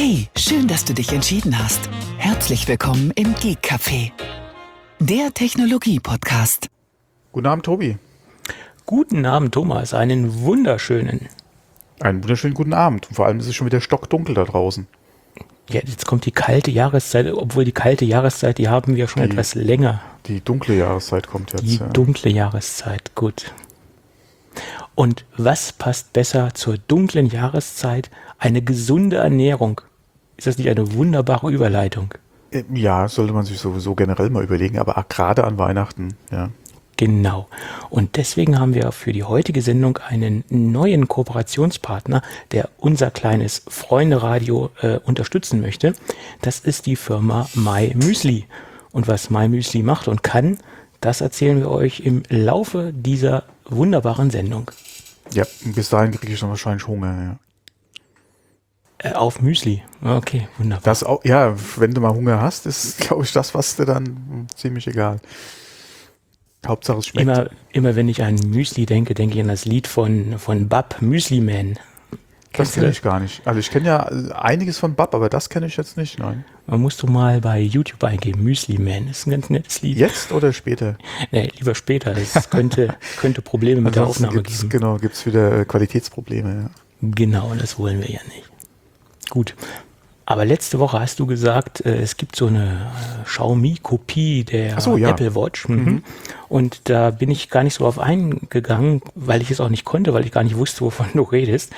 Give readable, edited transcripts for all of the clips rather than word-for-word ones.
Hey, schön, dass du dich entschieden hast. Herzlich willkommen im Geek Café, der Technologie-Podcast. Guten Abend, Tobi. Guten Abend, Thomas. Einen wunderschönen Guten Abend. Und vor allem ist es schon wieder stockdunkel da draußen. Ja, jetzt kommt die kalte Jahreszeit, obwohl die kalte Jahreszeit, die haben wir schon etwas länger. Die dunkle Jahreszeit kommt jetzt. Die dunkle Jahreszeit, gut. Und was passt besser zur dunklen Jahreszeit? Eine gesunde Ernährung. Ist das nicht eine wunderbare Überleitung? Ja, sollte man sich sowieso generell mal überlegen, aber gerade an Weihnachten, ja. Genau. Und deswegen haben wir für die heutige Sendung einen neuen Kooperationspartner, der unser kleines Freunde-Radio unterstützen möchte. Das ist die Firma MyMüsli. Und was MyMüsli macht und kann, das erzählen wir euch im Laufe dieser wunderbaren Sendung. Ja, bis dahin kriege ich dann wahrscheinlich Hunger, ja. Auf Müsli. Okay, wunderbar. Das auch, ja, wenn du mal Hunger hast, ist, glaube ich, das, was dir dann ziemlich egal. Hauptsache es schmeckt. Immer wenn ich an Müsli denke, denke ich an das Lied von Bab, Müsli Man. Das kenne ich gar nicht. Also ich kenne ja einiges von Bab, aber das kenne ich jetzt nicht, nein. Man musst du mal bei YouTube eingeben, Müsli Man. Das ist ein ganz nettes Lied. Jetzt oder später? Nee, lieber später. Das könnte Probleme mit der Aufnahme geben. Genau, gibt es wieder Qualitätsprobleme, ja. Genau, das wollen wir ja nicht. Gut. Aber letzte Woche hast du gesagt, es gibt so eine Xiaomi-Kopie der Apple Watch. Mhm. Und da bin ich gar nicht so drauf eingegangen, weil ich es auch nicht konnte, weil ich gar nicht wusste, wovon du redest.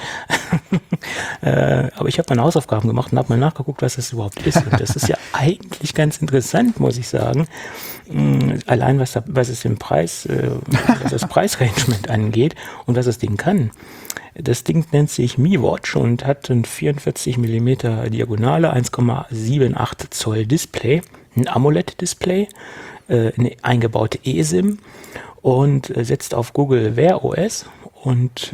Aber ich habe meine Hausaufgaben gemacht und habe mal nachgeguckt, was das überhaupt ist. Und das ist ja eigentlich ganz interessant, muss ich sagen. Allein was es im Preis, was das Preisrangement angeht und was das Ding kann. Das Ding nennt sich Mi Watch und hat ein 44 mm Diagonale, 1,78 Zoll Display, ein AMOLED-Display, eine eingebaute eSIM und setzt auf Google Wear OS. Und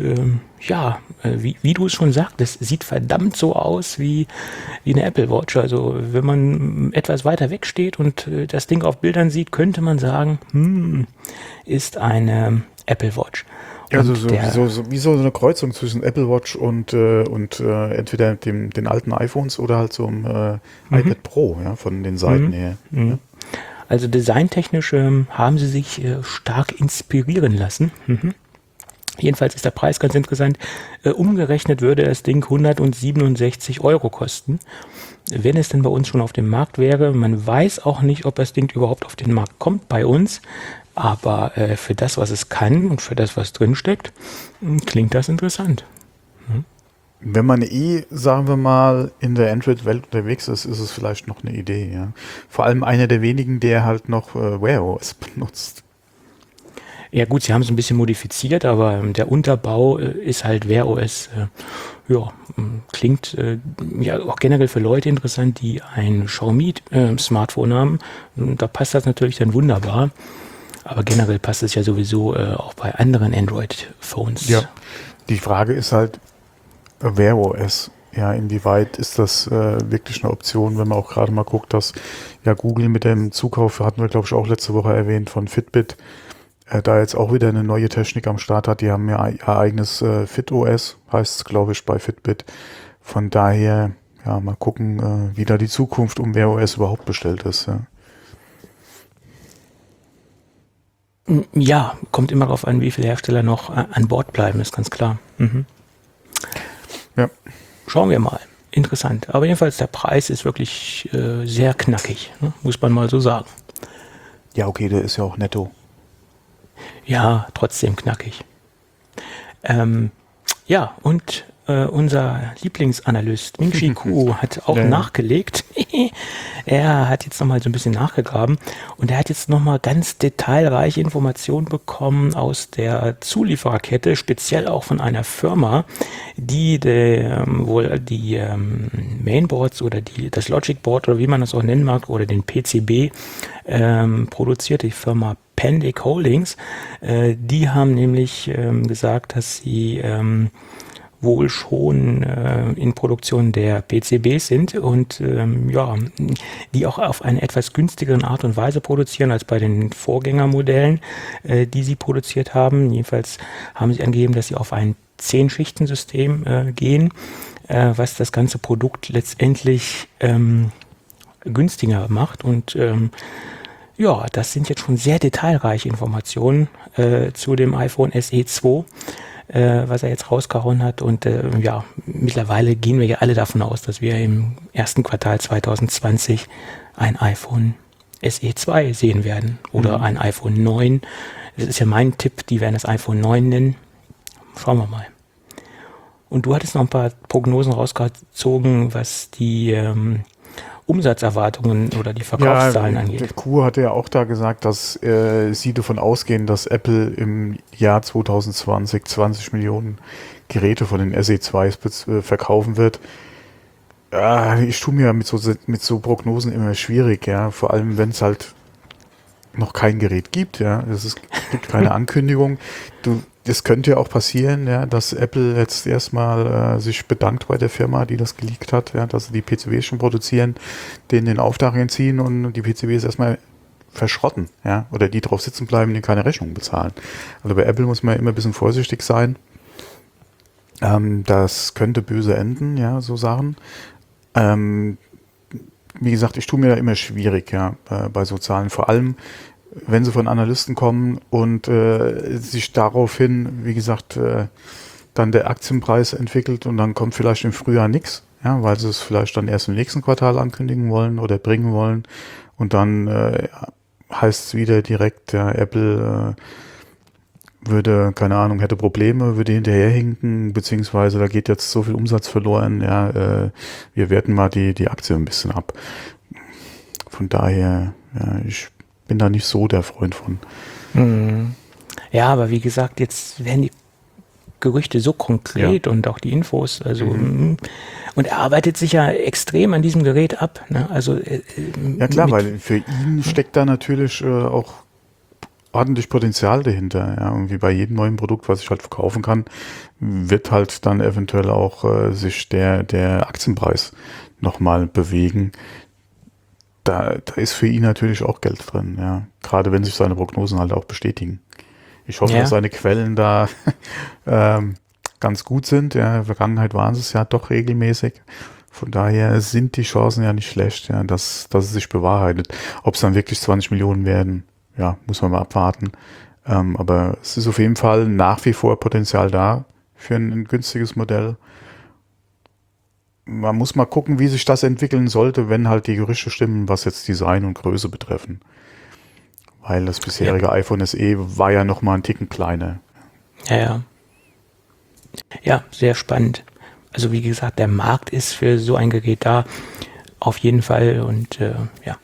wie du es schon sagtest, sieht verdammt so aus wie eine Apple Watch. Also wenn man etwas weiter weg steht und das Ding auf Bildern sieht, könnte man sagen, ist eine Apple Watch. Also wie so eine Kreuzung zwischen Apple Watch und entweder den alten iPhones oder halt so einem iPad Pro, ja, von den Seiten her. Ja. Also designtechnisch haben sie sich stark inspirieren lassen. Jedenfalls ist der Preis ganz interessant. Umgerechnet würde das Ding 167 € kosten. Wenn es denn bei uns schon auf dem Markt wäre, man weiß auch nicht, ob das Ding überhaupt auf den Markt kommt bei uns. Aber für das, was es kann und für das, was drinsteckt, klingt das interessant. Wenn man sagen wir mal, in der Android-Welt unterwegs ist, ist es vielleicht noch eine Idee, ja. Vor allem einer der wenigen, der halt noch Wear OS benutzt. Ja gut, sie haben es ein bisschen modifiziert, aber der Unterbau ist halt Wear OS. Klingt auch generell für Leute interessant, die ein Xiaomi-Smartphone haben. Da passt das natürlich dann wunderbar. Aber generell passt es ja sowieso auch bei anderen Android-Phones. Ja, die Frage ist halt, Wear OS, ja, inwieweit ist das wirklich eine Option, wenn man auch gerade mal guckt, dass ja Google mit dem Zukauf, hatten wir glaube ich auch letzte Woche erwähnt, von Fitbit, da jetzt auch wieder eine neue Technik am Start hat. Die haben ja ihr eigenes FitOS, heißt es glaube ich bei Fitbit. Von daher, ja, mal gucken, wie da die Zukunft um Wear OS überhaupt bestellt ist, ja. Ja, kommt immer darauf an, wie viele Hersteller noch an Bord bleiben, ist ganz klar. Ja. Schauen wir mal. Interessant. Aber jedenfalls, der Preis ist wirklich sehr knackig, ne? Muss man mal so sagen. Ja, okay, der ist ja auch netto. Ja, trotzdem knackig. Und unser Lieblingsanalyst Ming-Chi Kuo hat auch nachgelegt. Er hat jetzt nochmal so ein bisschen nachgegraben und er hat jetzt nochmal ganz detailreiche Informationen bekommen aus der Zuliefererkette, speziell auch von einer Firma, die wohl die Mainboards oder das Logic Board oder wie man das auch nennen mag oder den PCB produziert, die Firma Pandic Holdings. Die haben nämlich gesagt, dass sie wohl schon in Produktion der PCBs sind und die auch auf eine etwas günstigere Art und Weise produzieren als bei den Vorgängermodellen, die sie produziert haben. Jedenfalls haben sie angegeben, dass sie auf einen 10-Schichten-System gehen, was das ganze Produkt letztendlich günstiger macht. Und ja, das sind jetzt schon sehr detailreiche Informationen zu dem iPhone SE 2, was er jetzt rausgehauen hat. Und ja, mittlerweile gehen wir ja alle davon aus, dass wir im ersten Quartal 2020 ein iPhone SE 2 sehen werden oder ein iPhone 9. Das ist ja mein Tipp, die werden das iPhone 9 nennen. Schauen wir mal. Und du hattest noch ein paar Prognosen rausgezogen, was die Umsatzerwartungen oder die Verkaufszahlen angeht. Der Kuh hatte ja auch da gesagt, dass sie davon ausgehen, dass Apple im Jahr 2020 20 Millionen Geräte von den SE2s verkaufen wird. Ich tue mir mit so Prognosen immer schwierig, ja, vor allem wenn es halt noch kein Gerät gibt, ja, gibt keine Ankündigung. Das könnte ja auch passieren, ja, dass Apple jetzt erstmal sich bedankt bei der Firma, die das geleakt hat, ja, dass sie die PCBs schon produzieren, denen den Auftrag entziehen und die PCBs erstmal verschrotten, ja, oder die drauf sitzen bleiben, die keine Rechnung bezahlen. Also bei Apple muss man immer ein bisschen vorsichtig sein. Das könnte böse enden, ja, so Sachen. Wie gesagt, ich tue mir da immer schwierig, ja, bei so Zahlen, vor allem wenn sie von Analysten kommen und sich daraufhin, wie gesagt, dann der Aktienpreis entwickelt und dann kommt vielleicht im Frühjahr nichts, ja, weil sie es vielleicht dann erst im nächsten Quartal ankündigen wollen oder bringen wollen und dann heißt es wieder direkt, ja, Apple würde, keine Ahnung, hätte Probleme, würde hinterherhinken, beziehungsweise da geht jetzt so viel Umsatz verloren, ja, wir werten mal die Aktie ein bisschen ab. Von daher, ja, ich bin da nicht so der Freund von. Ja, aber wie gesagt, jetzt werden die Gerüchte so konkret und auch die Infos, also und er arbeitet sich ja extrem an diesem Gerät ab, ne? Also ja klar, weil für ihn steckt da natürlich auch ordentlich Potenzial dahinter, ja, und wie bei jedem neuen Produkt, was ich halt verkaufen kann, wird halt dann eventuell auch sich der Aktienpreis nochmal bewegen. Da ist für ihn natürlich auch Geld drin, ja. Gerade wenn sich seine Prognosen halt auch bestätigen. Ich hoffe, dass seine Quellen da ganz gut sind. Ja, in der Vergangenheit waren es ja doch regelmäßig. Von daher sind die Chancen ja nicht schlecht, ja, dass es sich bewahrheitet. Ob es dann wirklich 20 Millionen werden, ja, muss man mal abwarten. Aber es ist auf jeden Fall nach wie vor Potenzial da für ein günstiges Modell. Man muss mal gucken, wie sich das entwickeln sollte, wenn halt die Gerüchte stimmen, was jetzt Design und Größe betreffen. Weil das bisherige iPhone SE war ja noch mal einen Ticken kleiner. Ja, sehr spannend. Also wie gesagt, der Markt ist für so ein Gerät da, auf jeden Fall. Und ja,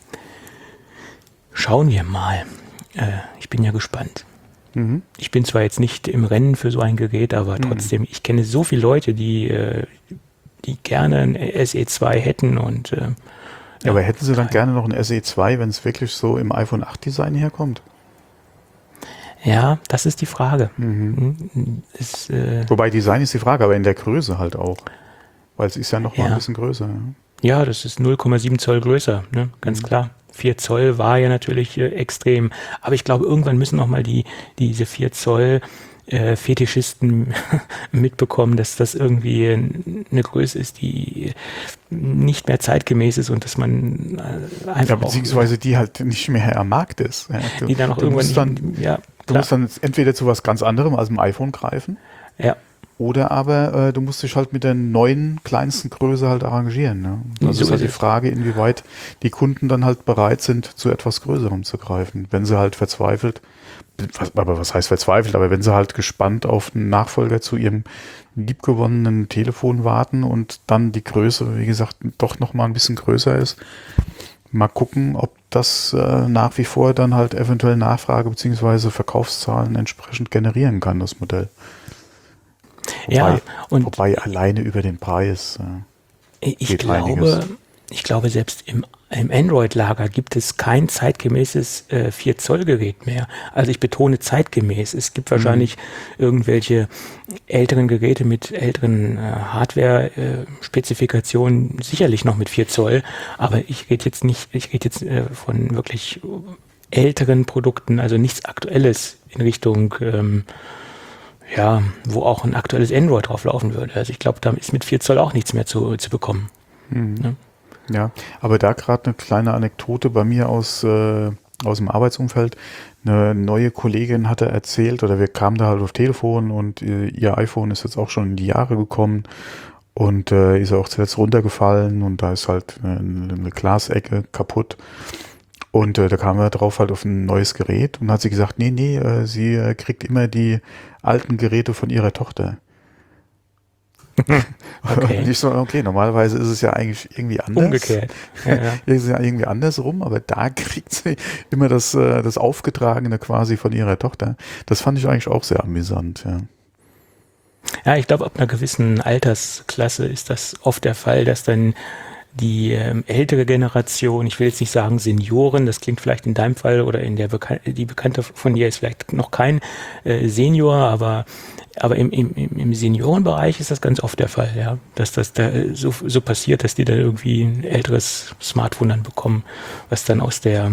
schauen wir mal. Ich bin ja gespannt. Ich bin zwar jetzt nicht im Rennen für so ein Gerät, aber trotzdem, ich kenne so viele Leute, die gerne ein SE2 hätten und ja, aber hätten sie dann gerne noch ein SE2, wenn es wirklich so im iPhone 8 Design herkommt? Ja, das ist die Frage. Wobei Design ist die Frage, aber in der Größe halt auch. Weil es ist ja noch mal ein bisschen größer. Ja, das ist 0,7 Zoll größer, ne? Ganz klar. 4 Zoll war ja natürlich extrem. Aber ich glaube, irgendwann müssen noch mal diese 4 Zoll Fetischisten mitbekommen, dass das irgendwie eine Größe ist, die nicht mehr zeitgemäß ist und dass man einfach beziehungsweise die halt nicht mehr am Markt ist. Ja, die dann auch irgendwann du musst dann entweder zu was ganz anderem als dem iPhone greifen. Ja. Oder aber du musst dich halt mit der neuen, kleinsten Größe halt arrangieren. Ne? Also ist halt die Frage, inwieweit die Kunden dann halt bereit sind, zu etwas Größerem zu greifen. Wenn sie halt verzweifelt, was heißt verzweifelt, aber wenn sie halt gespannt auf einen Nachfolger zu ihrem liebgewonnenen Telefon warten und dann die Größe, wie gesagt, doch nochmal ein bisschen größer ist, mal gucken, ob das nach wie vor dann halt eventuell Nachfrage bzw. Verkaufszahlen entsprechend generieren kann, das Modell. Wobei alleine über den Preis ich glaube, selbst im Android-Lager gibt es kein zeitgemäßes 4-Zoll-Gerät mehr. Also ich betone zeitgemäß. Es gibt wahrscheinlich irgendwelche älteren Geräte mit älteren Hardware-Spezifikationen, sicherlich noch mit 4 Zoll, aber ich rede jetzt von wirklich älteren Produkten, also nichts Aktuelles in Richtung ja, wo auch ein aktuelles Android drauf laufen würde. Also ich glaube, da ist mit 4 Zoll auch nichts mehr zu bekommen. Ne? Ja, aber da gerade eine kleine Anekdote bei mir aus dem Arbeitsumfeld. Eine neue Kollegin hatte erzählt, oder wir kamen da halt auf Telefon und ihr iPhone ist jetzt auch schon in die Jahre gekommen und ist auch zuletzt runtergefallen und da ist halt eine Glasecke kaputt. Und da kamen wir drauf halt auf ein neues Gerät und hat sie gesagt, nee, sie kriegt immer die alten Geräte von ihrer Tochter. Okay. Und ich so, okay, normalerweise ist es ja eigentlich irgendwie anders. Umgekehrt. Ja. Ist es ja irgendwie andersrum, aber da kriegt sie immer das Aufgetragene quasi von ihrer Tochter. Das fand ich eigentlich auch sehr amüsant, ja. Ja, ich glaube, ab einer gewissen Altersklasse ist das oft der Fall, dass dann die ältere Generation, ich will jetzt nicht sagen Senioren, das klingt vielleicht in deinem Fall oder in der die Bekannte von dir ist vielleicht noch kein Senior, aber im Seniorenbereich ist das ganz oft der Fall, ja, dass das da so passiert, dass die dann irgendwie ein älteres Smartphone dann bekommen, was dann aus der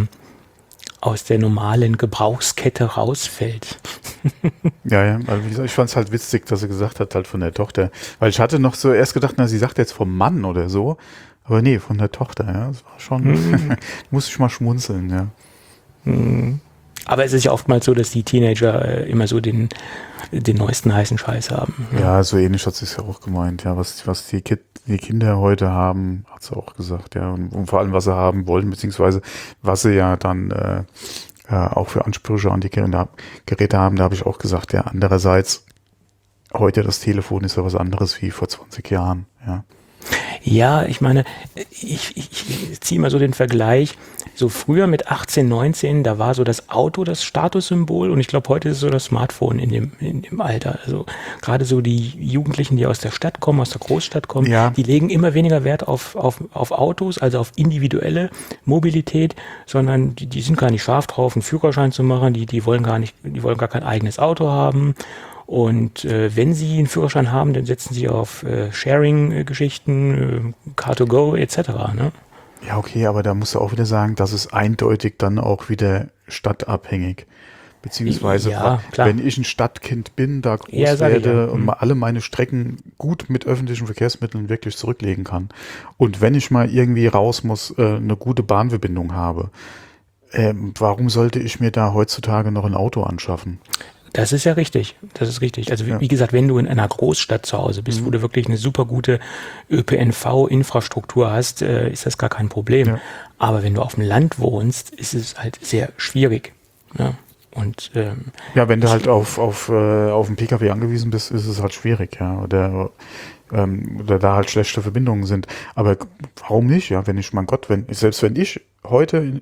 normalen Gebrauchskette rausfällt. Ja, also wie gesagt, ich fand es halt witzig, dass sie gesagt hat, halt von der Tochter. Weil ich hatte noch so erst gedacht, na, sie sagt jetzt vom Mann oder so. Aber nee, von der Tochter, ja. Das war schon, musste ich mal schmunzeln, ja. Aber es ist ja oftmals so, dass die Teenager immer so den neuesten heißen Scheiß haben. Ja, so ähnlich hat sie es ja auch gemeint, ja. Was die Kinder heute haben, hat sie auch gesagt, ja. Und vor allem, was sie haben wollen, beziehungsweise was sie ja dann auch für Ansprüche an die Geräte haben, da habe ich auch gesagt, ja, andererseits, heute das Telefon ist ja was anderes wie vor 20 Jahren, ja. Ja, ich meine, ich ziehe mal so den Vergleich, so früher mit 18, 19, da war so das Auto das Statussymbol und ich glaube, heute ist es so das Smartphone in dem Alter. Also gerade so die Jugendlichen, die aus der Stadt kommen, aus der Großstadt kommen, Ja. Die legen immer weniger Wert auf Autos, also auf individuelle Mobilität, sondern die sind gar nicht scharf drauf, einen Führerschein zu machen, die wollen gar kein eigenes Auto haben. Und wenn sie einen Führerschein haben, dann setzen sie auf Sharing-Geschichten, Car2Go etc. Ne? Ja, okay, aber da musst du auch wieder sagen, das ist eindeutig dann auch wieder stadtabhängig. Beziehungsweise, Ja, klar. wenn ich ein Stadtkind bin, da groß Ja, sag ich werde ja. und mal alle meine Strecken gut mit öffentlichen Verkehrsmitteln wirklich zurücklegen kann. Und wenn ich mal irgendwie raus muss, eine gute Bahnverbindung habe, warum sollte ich mir da heutzutage noch ein Auto anschaffen? Das ist ja richtig. Das ist richtig. Also wie gesagt, wenn du in einer Großstadt zu Hause bist, wo du wirklich eine super gute ÖPNV-Infrastruktur hast, ist das gar kein Problem. Ja. Aber wenn du auf dem Land wohnst, ist es halt sehr schwierig. Ne? Und Ja, wenn du halt auf einen PKW angewiesen bist, ist es halt schwierig, ja. Oder da halt schlechte Verbindungen sind. Aber warum nicht? Ja, selbst wenn ich heute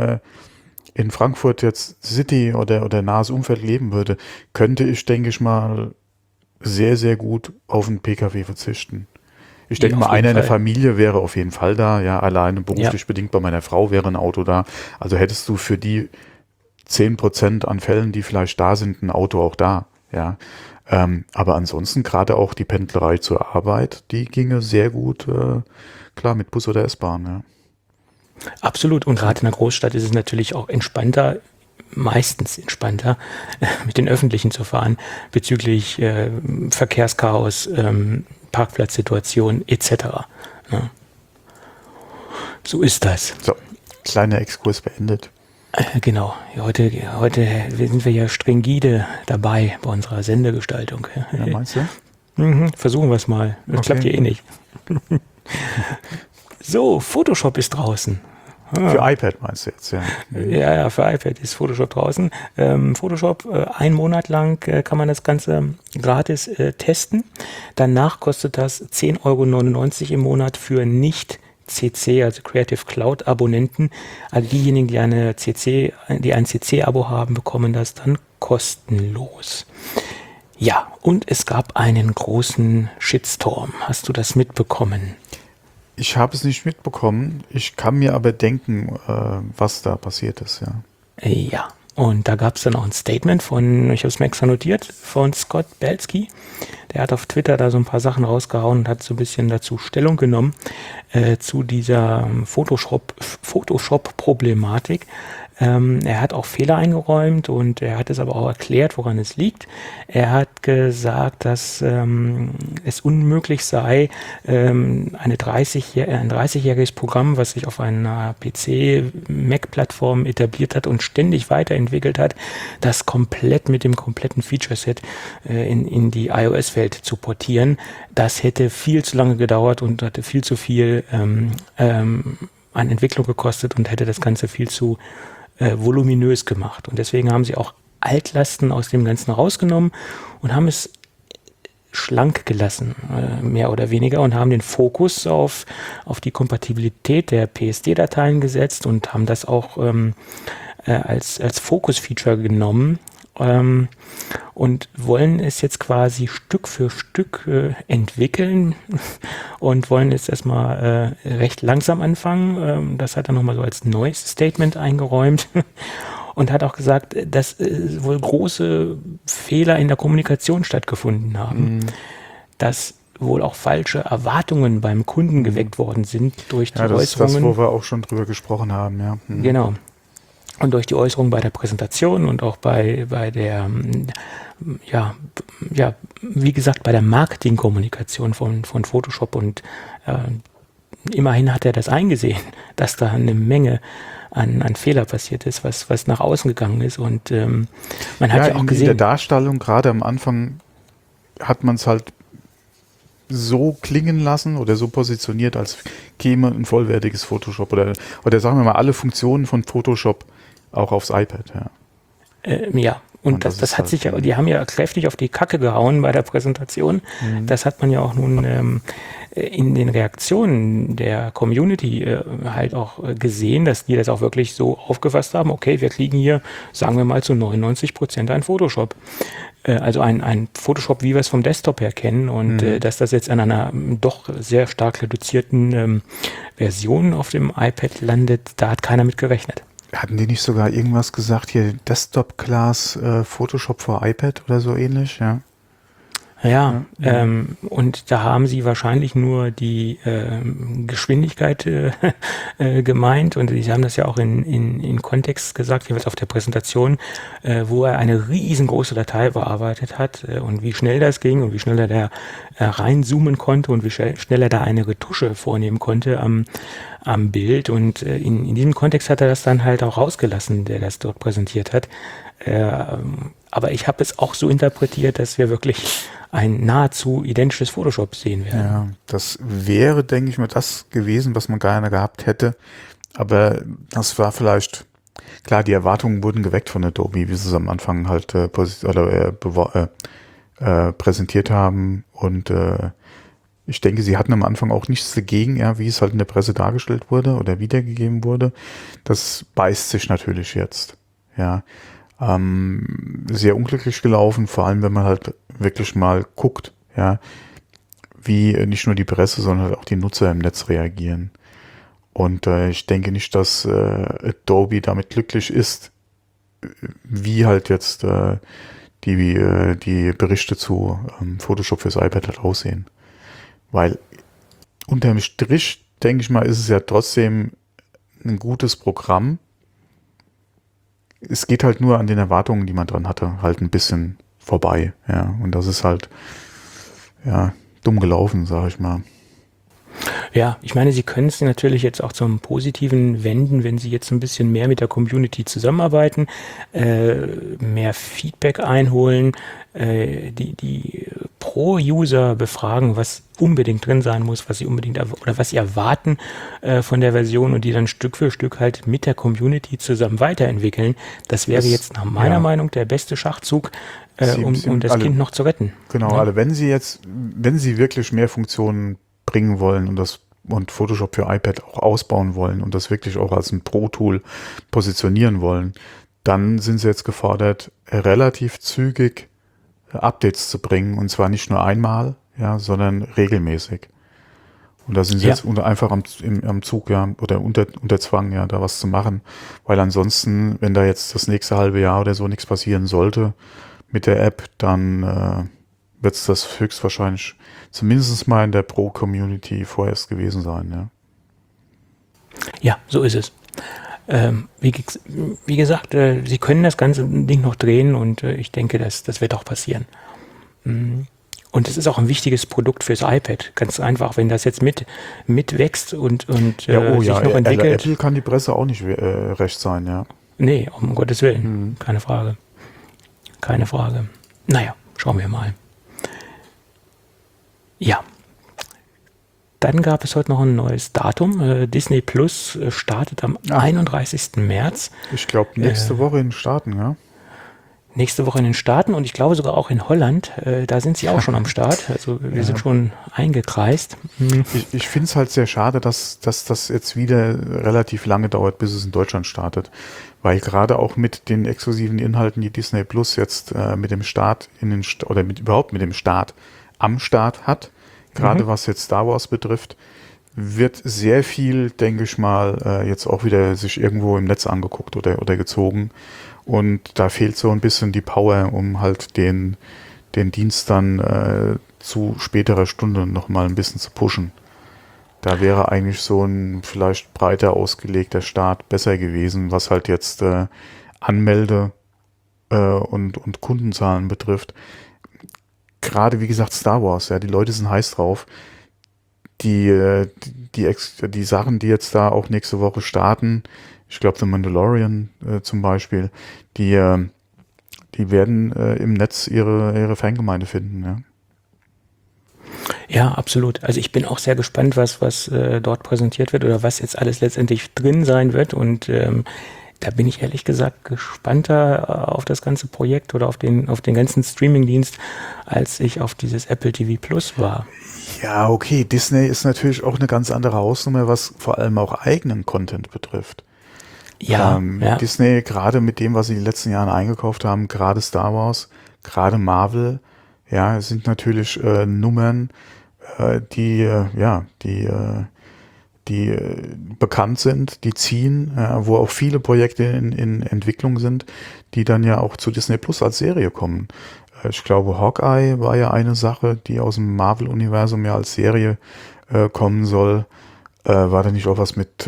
in Frankfurt jetzt City oder nahes Umfeld leben würde, könnte ich, denke ich mal, sehr, sehr gut auf einen PKW verzichten. Ich denke mal, auf jeden einer in der Fall. Familie wäre auf jeden Fall da, ja, alleine beruflich bedingt bei meiner Frau wäre ein Auto da. Also hättest du für die 10% an Fällen, die vielleicht da sind, ein Auto auch da, ja. Aber ansonsten gerade auch die Pendlerei zur Arbeit, die ginge sehr gut, klar, mit Bus oder S-Bahn, ja. absolut. Und gerade in der Großstadt ist es natürlich auch entspannter, meistens entspannter, mit den Öffentlichen zu fahren, bezüglich Verkehrschaos, Parkplatzsituation etc. Ne? So ist das. So, kleiner Exkurs beendet. Genau. Heute sind wir ja stringide dabei bei unserer Sendegestaltung. Ja, meinst du? Versuchen wir es mal. Das Okay. klappt ja eh nicht. So, Photoshop ist draußen. Für iPad meinst du jetzt, ja. Ja, für iPad ist Photoshop draußen. Photoshop, 1 Monat lang kann man das Ganze gratis testen. Danach kostet das 10,99 € im Monat für Nicht-CC, also Creative Cloud Abonnenten. Also diejenigen, die ein CC-Abo haben, bekommen das dann kostenlos. Ja, und es gab einen großen Shitstorm. Hast du das mitbekommen? Ich habe es nicht mitbekommen. Ich kann mir aber denken, was da passiert ist, ja. Ja, und da gab es dann auch ein Statement von, ich habe es mir extra notiert, von Scott Belsky. Der hat auf Twitter da so ein paar Sachen rausgehauen und hat so ein bisschen dazu Stellung genommen zu dieser Photoshop-Problematik. Er hat auch Fehler eingeräumt und er hat es aber auch erklärt, woran es liegt. Er hat gesagt, dass es unmöglich sei, ein 30-jähriges Programm, was sich auf einer PC-Mac-Plattform etabliert hat und ständig weiterentwickelt hat, das komplett mit dem kompletten Feature-Set in die iOS-Welt zu portieren. Das hätte viel zu lange gedauert und hatte viel zu viel an Entwicklung gekostet und hätte das Ganze viel zu voluminös gemacht. Und deswegen haben sie auch Altlasten aus dem Ganzen rausgenommen und haben es schlank gelassen, mehr oder weniger, und haben den Fokus auf die Kompatibilität der PSD-Dateien gesetzt und haben das auch als Fokus-Feature genommen und wollen es jetzt quasi Stück für Stück entwickeln und wollen jetzt erstmal recht langsam anfangen. Das hat er nochmal so als neues Statement eingeräumt und hat auch gesagt, dass wohl große Fehler in der Kommunikation stattgefunden haben, dass wohl auch falsche Erwartungen beim Kunden geweckt worden sind durch die Ja, das Äußerungen. ist das, wo wir auch schon drüber gesprochen haben, ja. Genau. Und durch die Äußerungen bei der Präsentation und auch bei der, wie gesagt, bei der Marketingkommunikation von Photoshop. Und immerhin hat er das eingesehen, dass da eine Menge an Fehler passiert ist, was nach außen gegangen ist. Und man hat ja auch gesehen. In der Darstellung, gerade am Anfang, hat man es halt so klingen lassen oder so positioniert, als käme ein vollwertiges Photoshop oder sagen wir mal alle Funktionen von Photoshop auch aufs iPad. Ja. Und das hat sich ja, die haben ja kräftig auf die Kacke gehauen bei der Präsentation. Das hat man ja auch nun in den Reaktionen der Community halt auch gesehen, dass die das auch wirklich so aufgefasst haben, okay, wir kriegen hier, sagen wir mal, zu 99% ein Photoshop. Also ein Photoshop, wie wir es vom Desktop her kennen, und dass das jetzt an einer doch sehr stark reduzierten Version auf dem iPad landet, da hat keiner mit gerechnet. Hatten die nicht sogar irgendwas gesagt, hier Desktop-Class Photoshop für iPad oder so ähnlich, ja? Ja, und da haben sie wahrscheinlich nur die Geschwindigkeit gemeint, und sie haben das ja auch in Kontext gesagt, wie wir es auf der Präsentation, wo er eine riesengroße Datei bearbeitet hat und wie schnell das ging und wie schnell er da reinzoomen konnte und wie schnell er da eine Retusche vornehmen konnte am Bild, und in diesem Kontext hat er das dann halt auch rausgelassen, der das dort präsentiert hat. Aber ich habe es auch so interpretiert, dass wir wirklich ein nahezu identisches Photoshop sehen werden. Ja, das wäre, denke ich mal, das gewesen, was man gerne gehabt hätte. Aber das war vielleicht, klar, die Erwartungen wurden geweckt von Adobe, wie sie es am Anfang halt präsentiert haben. Und ich denke, sie hatten am Anfang auch nichts dagegen, ja, wie es halt in der Presse dargestellt wurde oder wiedergegeben wurde. Das beißt sich natürlich jetzt, ja. Sehr unglücklich gelaufen, vor allem wenn man halt wirklich mal guckt, ja, wie nicht nur die Presse, sondern halt auch die Nutzer im Netz reagieren. Und ich denke nicht, dass Adobe damit glücklich ist, wie halt jetzt die Berichte zu Photoshop fürs iPad halt aussehen. Weil unterm Strich, denke ich mal, ist es ja trotzdem ein gutes Programm. Es geht halt nur an den Erwartungen, die man dran hatte, halt ein bisschen vorbei. Ja, und das ist halt, ja, dumm gelaufen, sage ich mal. Ja, ich meine, Sie können es natürlich jetzt auch zum Positiven wenden, wenn Sie jetzt ein bisschen mehr mit der Community zusammenarbeiten, mehr Feedback einholen, die Pro-User befragen, was unbedingt drin sein muss, was sie unbedingt oder was sie erwarten von der Version, und die dann Stück für Stück halt mit der Community zusammen weiterentwickeln. Das wäre jetzt nach meiner Meinung der beste Schachzug, um das Kind noch zu retten. Genau, Ja? also wenn Sie wirklich mehr Funktionen bringen wollen und Photoshop für iPad auch ausbauen wollen und das wirklich auch als ein Pro-Tool positionieren wollen, dann sind Sie jetzt gefordert, relativ zügig Updates zu bringen, und zwar nicht nur einmal, ja, sondern regelmäßig. Und da sind Sie jetzt einfach am Zug, ja, oder unter Zwang, ja, da was zu machen, weil ansonsten, wenn da jetzt das nächste halbe Jahr oder so nichts passieren sollte mit der App, dann wird es das höchstwahrscheinlich zumindest mal in der Pro-Community vorerst gewesen sein, ja. Ja, so ist es. Wie gesagt, sie können das ganze Ding noch drehen und ich denke, das wird auch passieren. Und es ist auch ein wichtiges Produkt fürs iPad. Ganz einfach, wenn das jetzt mitwächst und sich noch entwickelt. Apple kann die Presse auch nicht recht sein, ja. Nee, um Gottes Willen. Keine Frage. Keine Frage. Naja, schauen wir mal. Ja. Dann gab es heute noch ein neues Datum. Disney Plus startet am 31. März. Ich glaube, nächste Woche in den Staaten, ja. Nächste Woche in den Staaten und ich glaube sogar auch in Holland. Da sind sie auch schon am Start. Also wir sind schon eingekreist. Ich finde es halt sehr schade, dass das jetzt wieder relativ lange dauert, bis es in Deutschland startet. Weil gerade auch mit den exklusiven Inhalten, die Disney Plus jetzt mit dem Start überhaupt mit dem Start am Start hat, gerade was jetzt Star Wars betrifft, wird sehr viel, denke ich mal, jetzt auch wieder sich irgendwo im Netz angeguckt oder gezogen. Und da fehlt so ein bisschen die Power, um halt den Dienst dann zu späterer Stunde nochmal ein bisschen zu pushen. Da wäre eigentlich so ein vielleicht breiter ausgelegter Start besser gewesen, was halt jetzt Anmelde- und Kundenzahlen betrifft. Gerade wie gesagt Star Wars, ja, die Leute sind heiß drauf. Die Sachen, die jetzt da auch nächste Woche starten, ich glaube The Mandalorian zum Beispiel, die werden im Netz ihre Fangemeinde finden, ja. Ja, absolut. Also ich bin auch sehr gespannt, was dort präsentiert wird oder was jetzt alles letztendlich drin sein wird. Und da bin ich ehrlich gesagt gespannter auf das ganze Projekt oder auf den ganzen Streamingdienst, als ich auf dieses Apple TV Plus war. Ja, okay. Disney ist natürlich auch eine ganz andere Hausnummer, was vor allem auch eigenen Content betrifft. Ja, ja. Disney, gerade mit dem, was sie in den letzten Jahren eingekauft haben, gerade Star Wars, gerade Marvel, ja, sind natürlich Nummern, die bekannt sind, die ziehen, wo auch viele Projekte in Entwicklung sind, die dann ja auch zu Disney Plus als Serie kommen. Ich glaube, Hawkeye war ja eine Sache, die aus dem Marvel-Universum ja als Serie kommen soll. War da nicht auch was mit,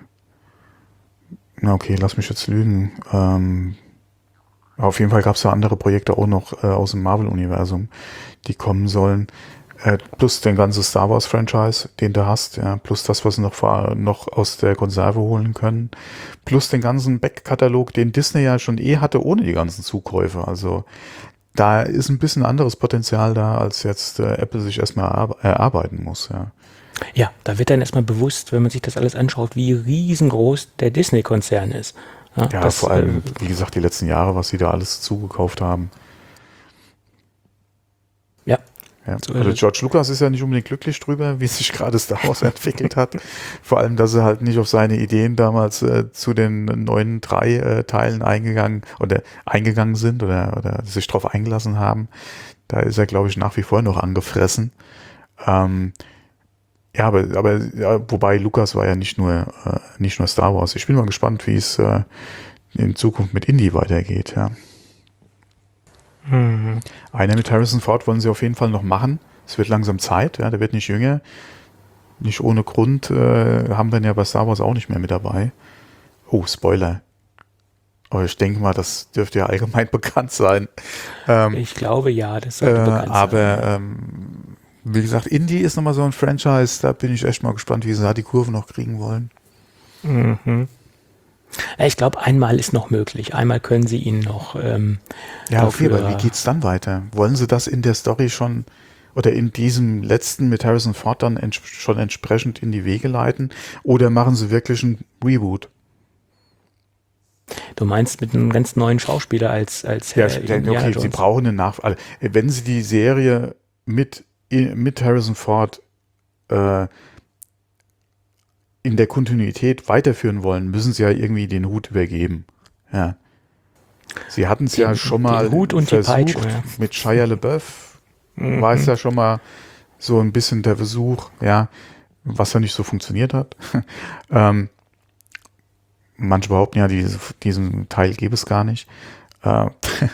okay, lass mich jetzt lügen. Auf jeden Fall gab es ja andere Projekte auch noch aus dem Marvel-Universum, die kommen sollen. Plus den ganzen Star Wars-Franchise, den du hast, ja, plus das, was sie noch aus der Konserve holen können, plus den ganzen Back-Katalog, den Disney ja schon hatte, ohne die ganzen Zukäufe. Also da ist ein bisschen anderes Potenzial da, als jetzt Apple sich erstmal erarbeiten muss, ja. Ja, da wird dann erstmal bewusst, wenn man sich das alles anschaut, wie riesengroß der Disney-Konzern ist. Ja, vor allem, wie gesagt, die letzten Jahre, was sie da alles zugekauft haben. Ja. So also George Lucas ist ja nicht unbedingt glücklich drüber, wie sich gerade Star Wars entwickelt hat. Vor allem, dass sie halt nicht auf seine Ideen damals zu den neuen 3 Teilen eingegangen sind oder sich drauf eingelassen haben. Da ist er, glaube ich, nach wie vor noch angefressen. Wobei Lucas war ja nicht nur Star Wars. Ich bin mal gespannt, wie es in Zukunft mit Indy weitergeht, ja. Einer mit Harrison Ford wollen sie auf jeden Fall noch machen. Es wird langsam Zeit, ja, der wird nicht jünger. Nicht ohne Grund haben wir ihn ja bei Star Wars auch nicht mehr mit dabei. Oh, Spoiler. Aber ich denke mal, das dürfte ja allgemein bekannt sein. Ich glaube ja, das sollte bekannt sein. Aber wie gesagt, Indy ist nochmal so ein Franchise, da bin ich echt mal gespannt, wie sie da die Kurve noch kriegen wollen. Mhm. Ich glaube, einmal ist noch möglich. Einmal können sie ihn noch ja, okay, aber wie geht's dann weiter? Wollen sie das in der Story schon oder in diesem letzten mit Harrison Ford dann schon entsprechend in die Wege leiten? Oder machen sie wirklich ein Reboot? Du meinst mit einem ganz neuen Schauspieler als ja, okay, sie brauchen eine Nachfolge. Wenn sie die Serie mit Harrison Ford in der Kontinuität weiterführen wollen, müssen sie ja irgendwie den Hut übergeben. Ja. Sie hatten es ja schon mal Hut und versucht, die Peitsche, ja. Mit Shia LaBeouf war es ja schon mal so ein bisschen der Versuch, ja, was ja nicht so funktioniert hat. Manche behaupten ja, diesen Teil gäbe es gar nicht. Da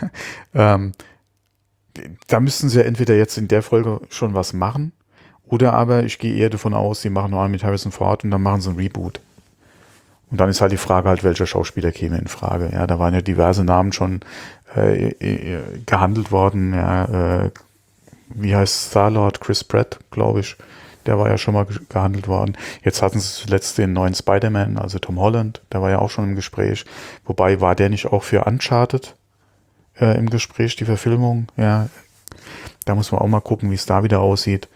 müssten sie ja entweder jetzt in der Folge schon was machen, oder aber ich gehe eher davon aus, sie machen nur einen mit Harrison Ford und dann machen sie einen Reboot. Und dann ist halt die Frage halt, welcher Schauspieler käme in Frage. Ja, da waren ja diverse Namen schon gehandelt worden. Ja, wie heißt Star-Lord? Chris Pratt, glaube ich. Der war ja schon mal gehandelt worden. Jetzt hatten sie zuletzt den neuen Spider-Man, also Tom Holland. Der war ja auch schon im Gespräch. Wobei, war der nicht auch für Uncharted im Gespräch, die Verfilmung? Ja, da muss man auch mal gucken, wie es da wieder aussieht.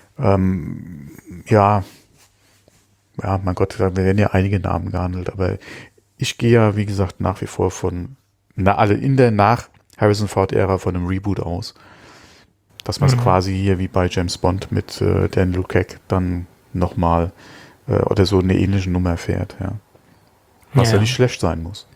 Ja, mein Gott, da werden ja einige Namen gehandelt. Aber ich gehe ja, wie gesagt, nach wie vor in der Nach-Harrison-Ford-Ära von einem Reboot aus. Dass man es quasi hier wie bei James Bond mit Daniel Craig dann nochmal oder so eine ähnliche Nummer fährt. Ja. Was ja nicht schlecht sein muss.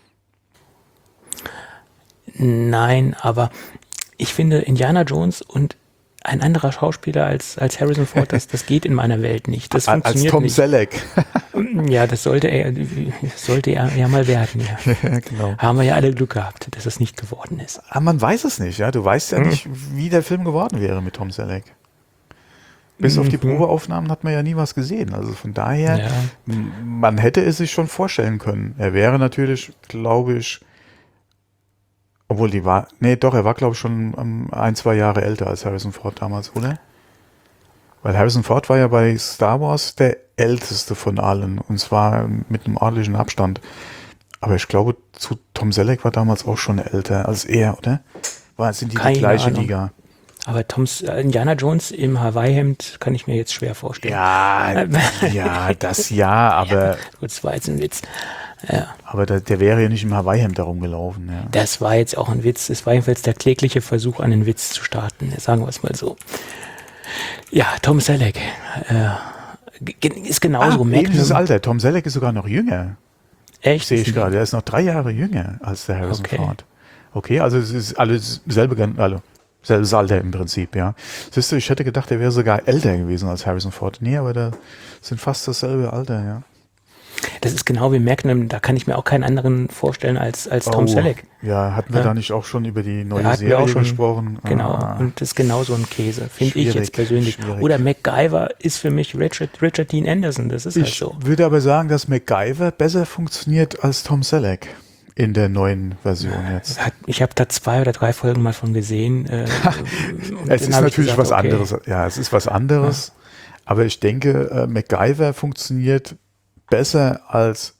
Nein, aber ich finde Indiana Jones und ein anderer Schauspieler als Harrison Ford, das geht in meiner Welt nicht. Das funktioniert als Tom nicht. Selleck. Ja, das sollte er ja mal werden. Ja. Ja, genau. Haben wir ja alle Glück gehabt, dass es nicht geworden ist. Aber man weiß es nicht. Ja, du weißt ja nicht, wie der Film geworden wäre mit Tom Selleck. Bis auf die Probeaufnahmen hat man ja nie was gesehen. Also von daher, man hätte es sich schon vorstellen können. Er wäre natürlich, glaube ich, obwohl er war, glaube ich, schon 1-2 Jahre älter als Harrison Ford damals, oder? Weil Harrison Ford war ja bei Star Wars der älteste von allen, und zwar mit einem ordentlichen Abstand. Aber ich glaube, zu Tom Selleck war damals auch schon älter als er, oder? Sind die gleiche Liga? Aber Indiana Jones im Hawaii-Hemd kann ich mir jetzt schwer vorstellen. Ja, das ja, aber... Ja, gut, das war jetzt ein Witz. Ja. Aber der wäre ja nicht im Hawaii-Hemd herumgelaufen. Ja. Das war jetzt auch ein Witz. Es war jedenfalls der klägliche Versuch, einen Witz zu starten. Sagen wir es mal so. Ja, Tom Selleck ist genauso. Ähnliches Alter. Tom Selleck ist sogar noch jünger. Echt? Sehe ich gerade. Er ist noch 3 Jahre jünger als der Harrison Ford. Okay, also es ist alles selbes Alter im Prinzip, ja. Siehst du, ich hätte gedacht, er wäre sogar älter gewesen als Harrison Ford. Nee, aber da sind fast dasselbe Alter, ja. Das ist genau wie Magnum, da kann ich mir auch keinen anderen vorstellen als Tom Selleck. Ja, hatten wir da nicht auch schon über die neue Serie gesprochen? Genau, und das ist genau so ein Käse, finde ich jetzt persönlich. Schwierig. Oder MacGyver ist für mich Richard Dean Anderson, das ist halt so. Ich würde aber sagen, dass MacGyver besser funktioniert als Tom Selleck in der neuen Version jetzt. Ich habe da 2 oder 3 Folgen mal von gesehen. Es ist natürlich was anderes. Ja, es ist was anderes, aber ich denke, MacGyver funktioniert besser als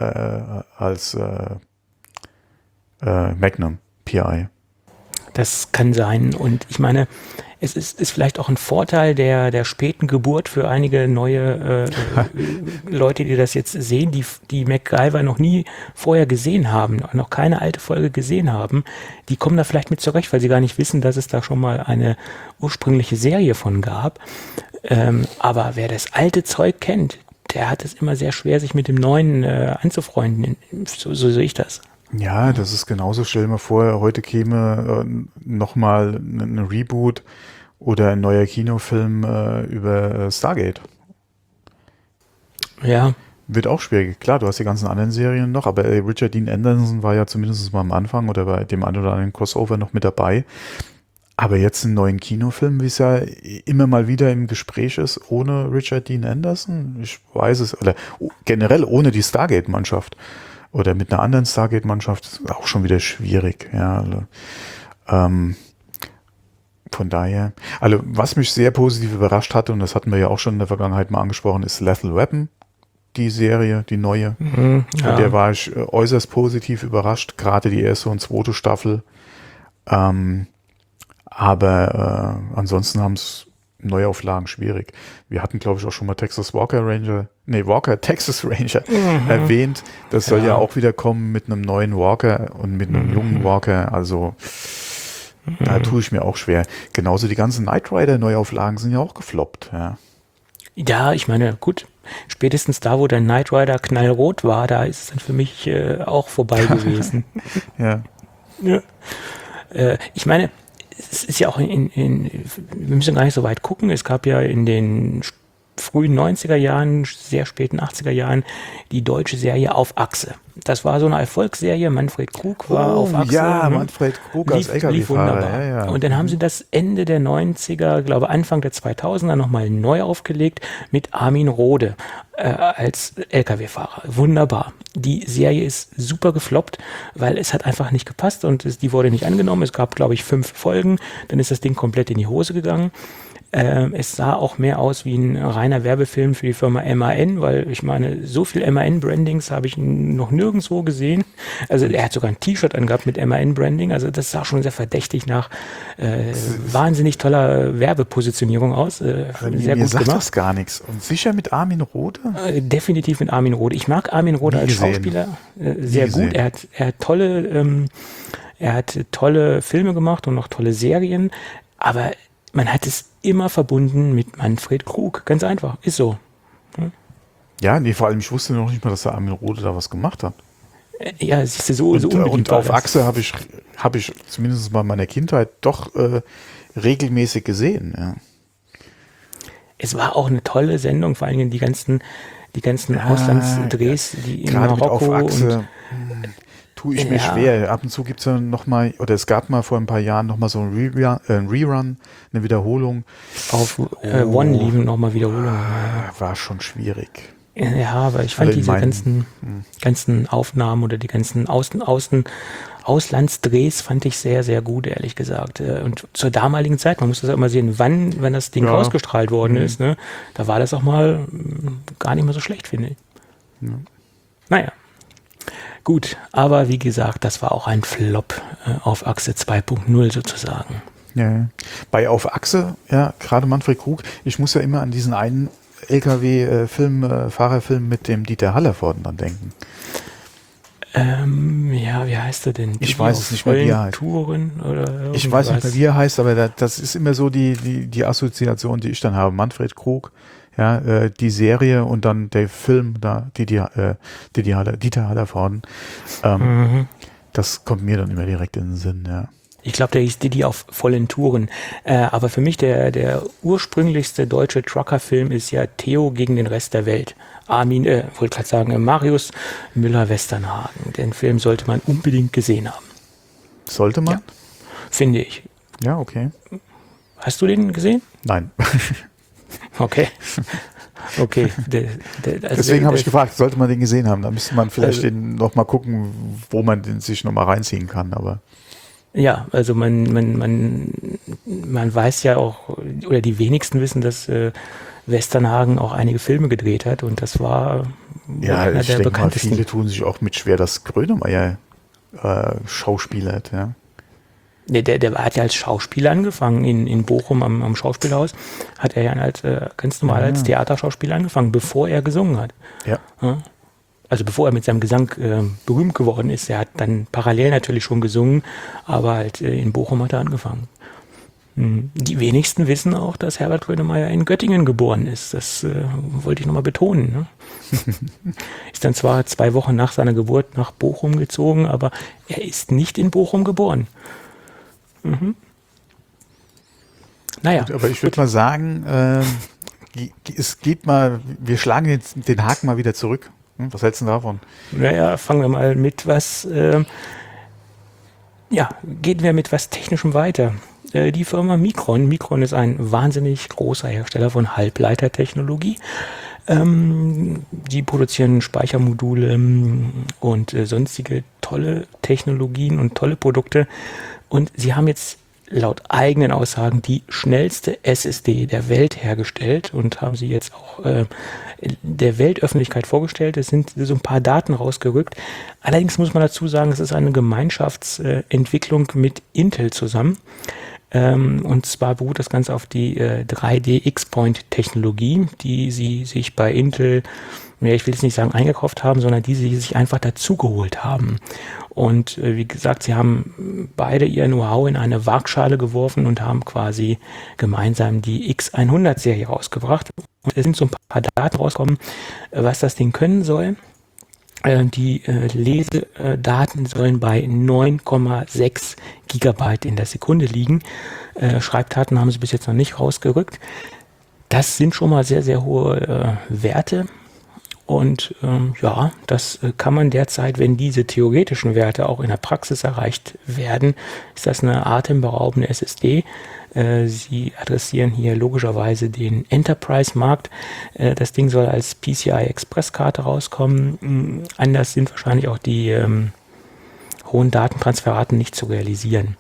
Magnum PI. Das kann sein. Und ich meine, es ist vielleicht auch ein Vorteil der späten Geburt für einige neue Leute, die das jetzt sehen, die MacGyver noch nie vorher gesehen haben, noch keine alte Folge gesehen haben. Die kommen da vielleicht mit zurecht, weil sie gar nicht wissen, dass es da schon mal eine ursprüngliche Serie von gab. Aber wer das alte Zeug kennt, der hat es immer sehr schwer, sich mit dem Neuen anzufreunden. So sehe ich das. Ja, das ist genauso. Stell dir mal vor, heute käme nochmal ein Reboot oder ein neuer Kinofilm über Stargate. Ja. Wird auch schwierig. Klar, du hast die ganzen anderen Serien noch, aber Richard Dean Anderson war ja zumindest mal am Anfang oder bei dem einen oder anderen Crossover noch mit dabei. Aber jetzt einen neuen Kinofilm, wie es ja immer mal wieder im Gespräch ist, ohne Richard Dean Anderson? Ich weiß es. Oder generell ohne die Stargate-Mannschaft. Oder mit einer anderen Stargate-Mannschaft ist auch schon wieder schwierig. Ja, also, von daher. Also, was mich sehr positiv überrascht hatte, und das hatten wir ja auch schon in der Vergangenheit mal angesprochen, ist Lethal Weapon. Die Serie, die neue. Von der war ich äußerst positiv überrascht. Gerade die erste und zweite Staffel. Aber ansonsten haben es Neuauflagen schwierig. Wir hatten, glaube ich, auch schon mal Texas Ranger erwähnt. Das soll ja auch wieder kommen mit einem neuen Walker und mit einem jungen Walker. Also da tue ich mir auch schwer. Genauso die ganzen Knight Rider Neuauflagen sind ja auch gefloppt. Ja, ich meine, gut, spätestens da, wo der Knight Rider knallrot war, da ist es dann für mich auch vorbei gewesen. Ja. Ich meine, es ist ja auch wir müssen gar nicht so weit gucken. Es gab ja in den frühen 90er Jahren, sehr späten 80er Jahren die deutsche Serie Auf Achse. Das war so eine Erfolgsserie. Manfred Krug war auf Achse. Ja, Manfred Krug als lief LKW-Fahrer. wunderbar. Ja, ja. Und dann haben sie das Ende der 90er, glaube Anfang der 2000er nochmal neu aufgelegt mit Armin Rohde als LKW-Fahrer. Wunderbar. Die Serie ist super gefloppt, weil es hat einfach nicht gepasst und die wurde nicht angenommen. Es gab, glaube ich, 5 Folgen. Dann ist das Ding komplett in die Hose gegangen. Es sah auch mehr aus wie ein reiner Werbefilm für die Firma MAN, weil ich meine, so viel MAN-Brandings habe ich noch nirgendwo gesehen. Also er hat sogar ein T-Shirt angehabt mit MAN-Branding, also das sah schon sehr verdächtig nach wahnsinnig toller Werbepositionierung aus. Sehr Mir gut sagt gemacht. das gar nichts. Und sicher mit Armin Rohde? Definitiv mit Armin Rohde. Ich mag Armin Rohde Nie als gesehen. Schauspieler sehr gesehen. gut. Er hat tolle Filme gemacht und auch tolle Serien, aber man hat es immer verbunden mit Manfred Krug. Ganz einfach, ist so. Ja, nee, vor allem, ich wusste noch nicht mal, dass der Armin Rohde da was gemacht hat. Ja, siehst du, so unbedingt Und war auf das. Achse habe ich zumindest bei meiner Kindheit doch regelmäßig gesehen. Ja. Es war auch eine tolle Sendung, vor allem die ganzen Auslandsdrehs, die in Gerade mit auf Marokko Achse tue ich mir Ja. schwer. Ab und zu gibt es ja noch mal, oder es gab mal vor ein paar Jahren noch mal so ein Rerun, eine Wiederholung. auf One liefen nochmal Wiederholungen. War schon schwierig. Ja, aber ich fand Alle in diese meinen- ganzen Aufnahmen oder die ganzen Auslandsdrehs fand ich sehr, sehr gut, ehrlich gesagt. Und zur damaligen Zeit, man muss das ja immer sehen, wenn das Ding Ja. ausgestrahlt worden ist, ne, da war das auch mal gar nicht mehr so schlecht, finde ich. Naja. Gut, aber wie gesagt, das war auch ein Flop auf Achse 2.0 sozusagen. Ja. Bei Auf Achse, ja, gerade Manfred Krug, ich muss ja immer an diesen einen Fahrerfilm mit dem Dieter Hallervorden dann denken. Ja, wie heißt er denn? Ich weiß es nicht mehr, wie er heißt. Touren oder Ich weiß nicht mehr, irgendwas? wie er heißt, aber das ist immer so die Assoziation, die ich dann habe. Manfred Krug, ja, die Serie und dann der Film, da Dieter Hallervorden. Das kommt mir dann immer direkt in den Sinn, ja. Ich glaube, der hieß Didi auf vollen Touren. Aber für mich der ursprünglichste deutsche Trucker-Film ist ja Theo gegen den Rest der Welt. Wollte gerade sagen, Marius Müller-Westernhagen. Den Film sollte man unbedingt gesehen haben, Sollte man? Ja. finde ich. Ja, okay. Hast du den gesehen? Nein. Okay. Okay. Deswegen habe ich gefragt, sollte man den gesehen haben? Da müsste man vielleicht den noch mal gucken, wo man den sich noch mal reinziehen kann, aber Ja, also man weiß ja auch, oder die wenigsten wissen, dass Westernhagen auch einige Filme gedreht hat und das war ja, einer ich der denke mal, bekanntesten. viele tun sich auch mit schwer, dass Grönemeyer Schauspieler hat, ja. Der hat ja als Schauspieler angefangen, in Bochum am Schauspielhaus hat er ja ganz normal als Theaterschauspieler angefangen, bevor er gesungen hat. Ja. Ja. Also bevor er mit seinem Gesang berühmt geworden ist. Er hat dann parallel natürlich schon gesungen, aber halt in Bochum hat er angefangen. Die wenigsten wissen auch, dass Herbert Grönemeyer in Göttingen geboren ist. Das wollte ich nochmal betonen. Ne? Ist dann zwar 2 Wochen nach seiner Geburt nach Bochum gezogen, aber er ist nicht in Bochum geboren. Naja. Gut, aber ich würde mal sagen, es geht mal, wir schlagen jetzt den Haken mal wieder zurück. Was hältst du denn davon? Naja, fangen wir mal mit was, gehen wir mit was Technischem weiter. Die Firma Micron. Micron ist ein wahnsinnig großer Hersteller von Halbleitertechnologie. Die produzieren Speichermodule und sonstige tolle Technologien und tolle Produkte. Und sie haben jetzt laut eigenen Aussagen die schnellste SSD der Welt hergestellt und haben sie jetzt auch der Weltöffentlichkeit vorgestellt. Es sind so ein paar Daten rausgerückt. Allerdings muss man dazu sagen, es ist eine Gemeinschaftsentwicklung mit Intel zusammen. Und zwar beruht das Ganze auf die 3D-X-Point-Technologie, die sie sich bei Intel, ich will jetzt nicht sagen eingekauft haben, sondern die sie sich einfach dazugeholt haben. Und wie gesagt, sie haben beide ihr Know-how in eine Waagschale geworfen und haben quasi gemeinsam die X100-Serie rausgebracht. Und es sind so ein paar Daten rausgekommen, was das Ding können soll. Die Lesedaten sollen bei 9,6 Gigabyte in der Sekunde liegen. Schreibdaten haben sie bis jetzt noch nicht rausgerückt. Das sind schon mal sehr, sehr hohe Werte. Und ja, das kann man derzeit, wenn diese theoretischen Werte auch in der Praxis erreicht werden, ist das eine atemberaubende SSD. Sie adressieren hier logischerweise den Enterprise-Markt. Das Ding soll als PCI-Express-Karte rauskommen. Anders sind wahrscheinlich auch die hohen Datentransferraten nicht zu realisieren.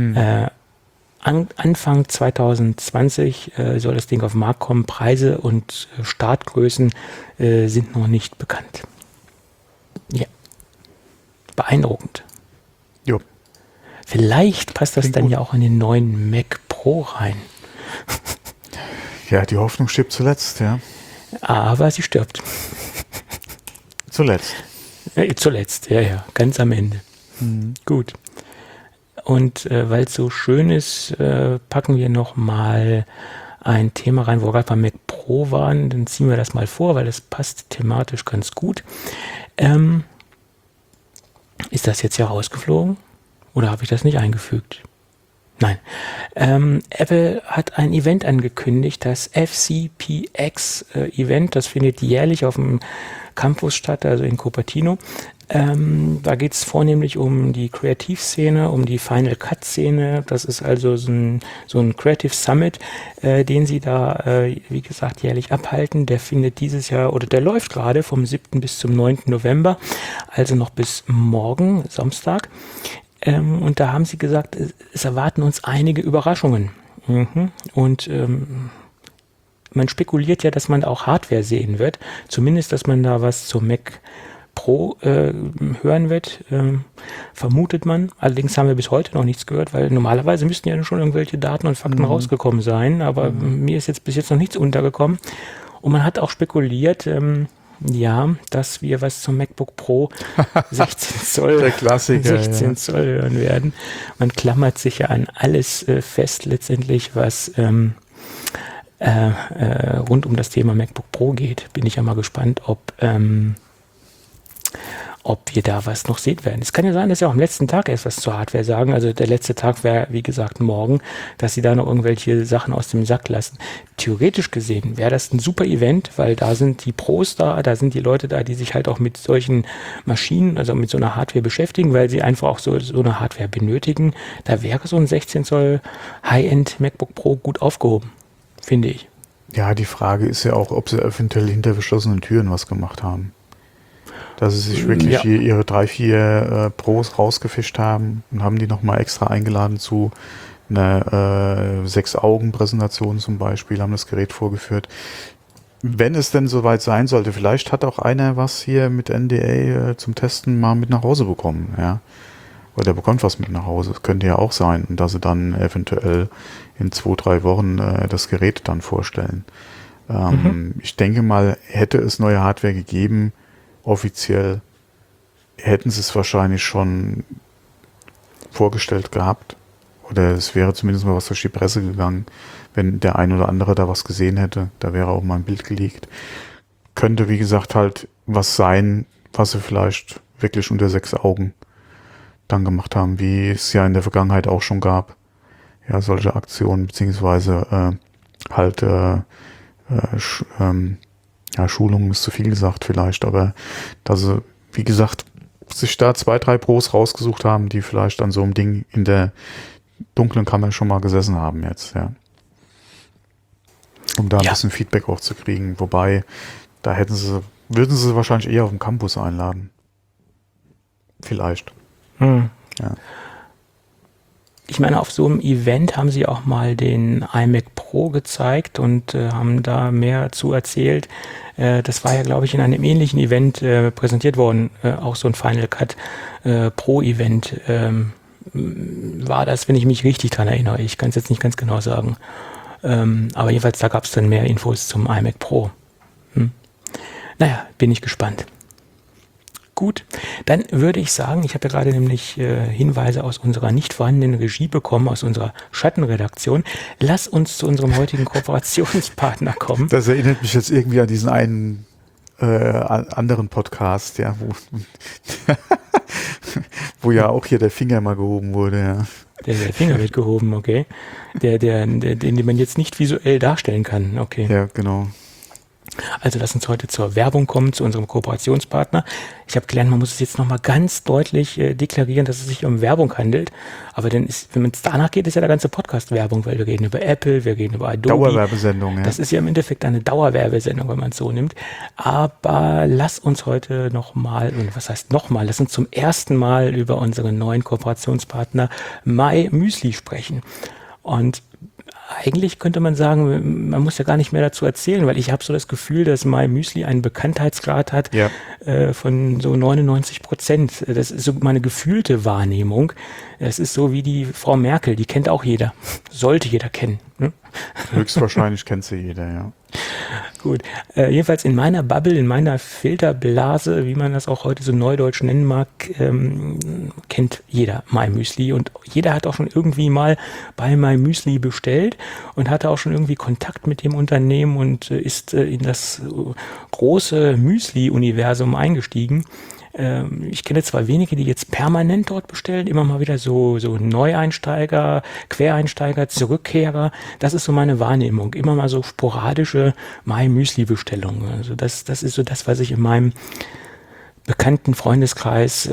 Anfang 2020 soll das Ding auf den Markt kommen. Preise und Startgrößen sind noch nicht bekannt. Ja. Beeindruckend. Jo. Vielleicht passt das Klingt dann gut. ja auch in den neuen Mac Pro rein. Ja, die Hoffnung stirbt zuletzt, ja. Aber sie stirbt. Zuletzt. Zuletzt, ja, ganz am Ende. Gut. Und weil es so schön ist, packen wir noch mal ein Thema rein, wo wir gerade beim Mac Pro waren. Dann ziehen wir das mal vor, weil das passt thematisch ganz gut. Ist das jetzt ja rausgeflogen? Oder habe ich das nicht eingefügt? Nein. Apple hat ein Event angekündigt, das FCPX Event. Das findet jährlich auf dem Campus statt, also in Cupertino. Da geht es vornehmlich um die Kreativszene, um die Final Cut Szene. Das ist also so ein Creative Summit, den sie da, wie gesagt, jährlich abhalten. Der findet dieses Jahr, oder der läuft gerade vom 7. bis zum 9. November, also noch bis morgen, Samstag. Und da haben sie gesagt, es erwarten uns einige Überraschungen. Und man spekuliert ja, dass man auch Hardware sehen wird. Zumindest, dass man da was zum Mac Pro hören wird, vermutet man. Allerdings haben wir bis heute noch nichts gehört, weil normalerweise müssten ja schon irgendwelche Daten und Fakten rausgekommen sein. Aber mir ist jetzt bis jetzt noch nichts untergekommen. Und man hat auch spekuliert, ja, dass wir was zum MacBook Pro 16 Zoll, Der Klassiker, 16 Zoll hören werden. Man klammert sich ja an alles fest letztendlich, was rund um das Thema MacBook Pro geht. Bin ich ja mal gespannt, ob wir da was noch sehen werden. Es kann ja sein, dass sie auch am letzten Tag erst was zur Hardware sagen. Also der letzte Tag wäre, wie gesagt, morgen, dass sie da noch irgendwelche Sachen aus dem Sack lassen. Theoretisch gesehen wäre das ein super Event, weil da sind die Pros da sind die Leute da, die sich halt auch mit solchen Maschinen, also mit so einer Hardware beschäftigen, weil sie einfach auch so eine Hardware benötigen. Da wäre so ein 16 Zoll High-End MacBook Pro gut aufgehoben, finde ich. Ja, die Frage ist ja auch, ob sie eventuell hinter verschlossenen Türen was gemacht haben. Dass sie sich wirklich hier ihre 3-4 Pros rausgefischt haben und haben die nochmal extra eingeladen zu einer 6-Augen-Präsentation zum Beispiel, haben das Gerät vorgeführt. Wenn es denn soweit sein sollte, vielleicht hat auch einer was hier mit NDA zum Testen mal mit nach Hause bekommen, ja. Oder der bekommt was mit nach Hause. Das könnte ja auch sein, und dass sie dann eventuell in 2-3 Wochen das Gerät dann vorstellen. Ich denke mal, hätte es neue Hardware gegeben, offiziell hätten sie es wahrscheinlich schon vorgestellt gehabt. Oder es wäre zumindest mal was durch die Presse gegangen, wenn der ein oder andere da was gesehen hätte. Da wäre auch mal ein Bild geleakt. Könnte, wie gesagt, halt was sein, was sie vielleicht wirklich unter 6 Augen dann gemacht haben, wie es ja in der Vergangenheit auch schon gab. Ja, solche Aktionen, beziehungsweise Schulungen ist zu viel gesagt vielleicht, aber dass sie, wie gesagt, sich da 2-3 Pros rausgesucht haben, die vielleicht an so einem Ding in der dunklen Kammer schon mal gesessen haben jetzt, ja. Um da ein bisschen Feedback auch zu kriegen. Wobei, da würden sie wahrscheinlich eher auf dem Campus einladen. Vielleicht. Ja. Ich meine, auf so einem Event haben sie auch mal den iMac Pro gezeigt und haben da mehr zu erzählt. Das war ja, glaube ich, in einem ähnlichen Event präsentiert worden. Auch so ein Final Cut Pro Event war das, wenn ich mich richtig dran erinnere. Ich kann es jetzt nicht ganz genau sagen. Aber jedenfalls, da gab es dann mehr Infos zum iMac Pro. Naja, bin ich gespannt. Gut, dann würde ich sagen, ich habe ja gerade nämlich Hinweise aus unserer nicht vorhandenen Regie bekommen, aus unserer Schattenredaktion. Lass uns zu unserem heutigen Kooperationspartner kommen. Das erinnert mich jetzt irgendwie an diesen einen anderen Podcast, ja, wo ja auch hier der Finger mal gehoben wurde, ja. Der Finger wird gehoben, okay. Den man jetzt nicht visuell darstellen kann, okay. Ja, genau. Also lass uns heute zur Werbung kommen, zu unserem Kooperationspartner. Ich habe gelernt, man muss es jetzt nochmal ganz deutlich deklarieren, dass es sich um Werbung handelt. Aber dann ist, wenn es danach geht, ist ja der ganze Podcast Werbung, weil wir reden über Apple, wir reden über Adobe. Dauerwerbesendung, ja. Das ist ja im Endeffekt eine Dauerwerbesendung, wenn man es so nimmt. Aber lass uns heute nochmal, was heißt nochmal, lass uns zum ersten Mal über unseren neuen Kooperationspartner My Müsli sprechen. Und eigentlich könnte man sagen, man muss ja gar nicht mehr dazu erzählen, weil ich habe so das Gefühl, dass My Müsli einen Bekanntheitsgrad hat von so 99%. Das ist so meine gefühlte Wahrnehmung. Es ist so wie die Frau Merkel, die kennt auch jeder. Sollte jeder kennen. Ne? Höchstwahrscheinlich kennt sie jeder, ja. Gut, jedenfalls in meiner Bubble, in meiner Filterblase, wie man das auch heute so neudeutsch nennen mag, kennt jeder My Müsli und jeder hat auch schon irgendwie mal bei My Müsli bestellt und hatte auch schon irgendwie Kontakt mit dem Unternehmen und ist in das große Müsli-Universum eingestiegen. Ich kenne zwar wenige, die jetzt permanent dort bestellen, immer mal wieder so Neueinsteiger, Quereinsteiger, Zurückkehrer. Das ist so meine Wahrnehmung. Immer mal so sporadische My-Müsli-Bestellungen. Also das ist so das, was ich in meinem bekannten Freundeskreis,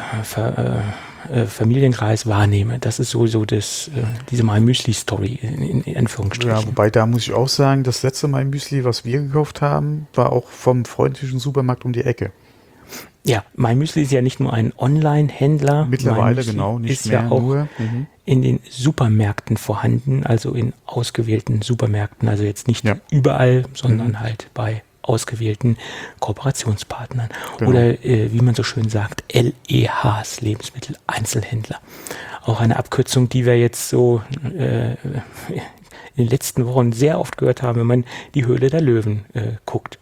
Familienkreis wahrnehme. Das ist so diese My-Müsli-Story in Anführungsstrichen. Ja, wobei da muss ich auch sagen, das letzte My-Müsli, was wir gekauft haben, war auch vom freundlichen Supermarkt um die Ecke. Ja, My Müsli ist ja nicht nur ein Online-Händler. Mittlerweile, genau, nicht ist mehr ja auch nur. In den Supermärkten vorhanden, also in ausgewählten Supermärkten, also jetzt nicht überall, sondern halt bei ausgewählten Kooperationspartnern. Genau. Oder wie man so schön sagt, LEHs, Lebensmitteleinzelhändler. Auch eine Abkürzung, die wir jetzt so in den letzten Wochen sehr oft gehört haben, wenn man die Höhle der Löwen guckt.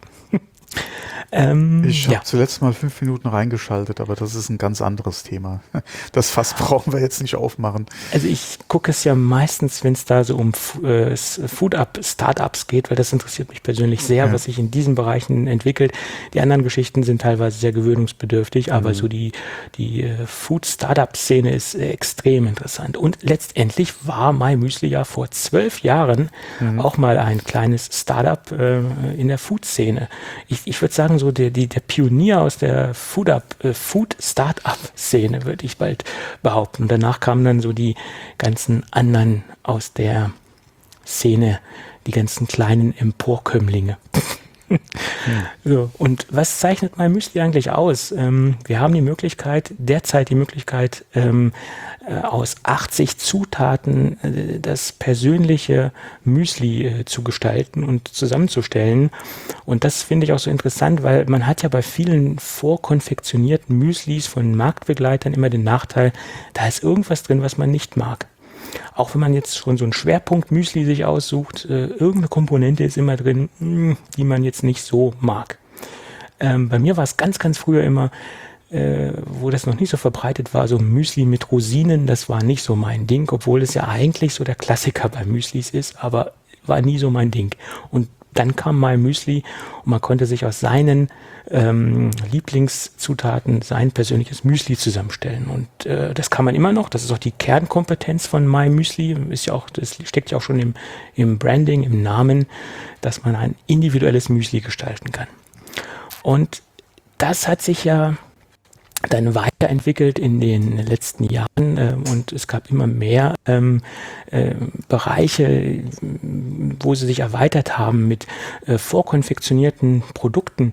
Ich habe zuletzt mal 5 Minuten reingeschaltet, aber das ist ein ganz anderes Thema. Das Fass brauchen wir jetzt nicht aufmachen. Also ich gucke es ja meistens, wenn es da so um Food-Startups geht, weil das interessiert mich persönlich sehr, was sich in diesen Bereichen entwickelt. Die anderen Geschichten sind teilweise sehr gewöhnungsbedürftig, aber so die Food-Startup-Szene ist extrem interessant. Und letztendlich war My Müsli ja vor 12 Jahren auch mal ein kleines Startup in der Food-Szene. Ich würde sagen, so der Pionier aus der Food-Startup-Szene, würde ich bald behaupten. Und danach kamen dann so die ganzen anderen aus der Szene, die ganzen kleinen Emporkömmlinge. So, und was zeichnet My Müsli eigentlich aus? Wir haben derzeit die Möglichkeit, aus 80 Zutaten das persönliche Müsli zu gestalten und zusammenzustellen. Und das finde ich auch so interessant, weil man hat ja bei vielen vorkonfektionierten Müslis von Marktbegleitern immer den Nachteil, da ist irgendwas drin, was man nicht mag. Auch wenn man jetzt schon so einen Schwerpunkt-Müsli sich aussucht, irgendeine Komponente ist immer drin, die man jetzt nicht so mag. Bei mir war es ganz, ganz früher immer, wo das noch nicht so verbreitet war, so Müsli mit Rosinen, das war nicht so mein Ding, obwohl es ja eigentlich so der Klassiker bei Müslis ist, aber war nie so mein Ding. Und dann kam My Müsli und man konnte sich aus seinen Lieblingszutaten sein persönliches Müsli zusammenstellen. Und das kann man immer noch. Das ist auch die Kernkompetenz von My Müsli. Das steckt ja auch schon im Branding, im Namen, dass man ein individuelles Müsli gestalten kann. Und das hat sich ja dann weiterentwickelt in den letzten Jahren und es gab immer mehr Bereiche, wo sie sich erweitert haben mit vorkonfektionierten Produkten.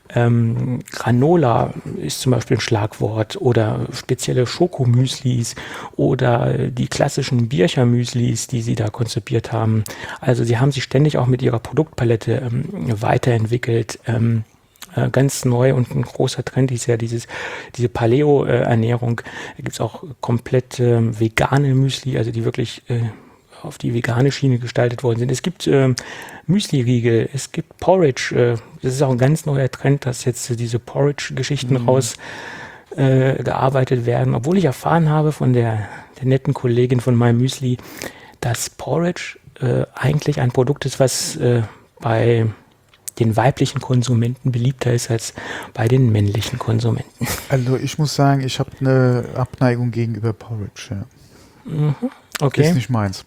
Granola ist zum Beispiel ein Schlagwort oder spezielle Schokomüslis oder die klassischen Bircher-Müslis, die sie da konzipiert haben. Also sie haben sich ständig auch mit ihrer Produktpalette weiterentwickelt. Ganz neu und ein großer Trend ist ja diese Paleo-Ernährung. Da gibt es auch komplett vegane Müsli, also die wirklich auf die vegane Schiene gestaltet worden sind. Es gibt Müsli-Riegel, es gibt Porridge. Das ist auch ein ganz neuer Trend, dass jetzt diese Porridge-Geschichten rausgearbeitet werden. Obwohl ich erfahren habe von der netten Kollegin von My Müsli, dass Porridge eigentlich ein Produkt ist, was bei den weiblichen Konsumenten beliebter ist als bei den männlichen Konsumenten. Also ich muss sagen, ich habe eine Abneigung gegenüber Porridge. Ja. Okay. Ist nicht meins.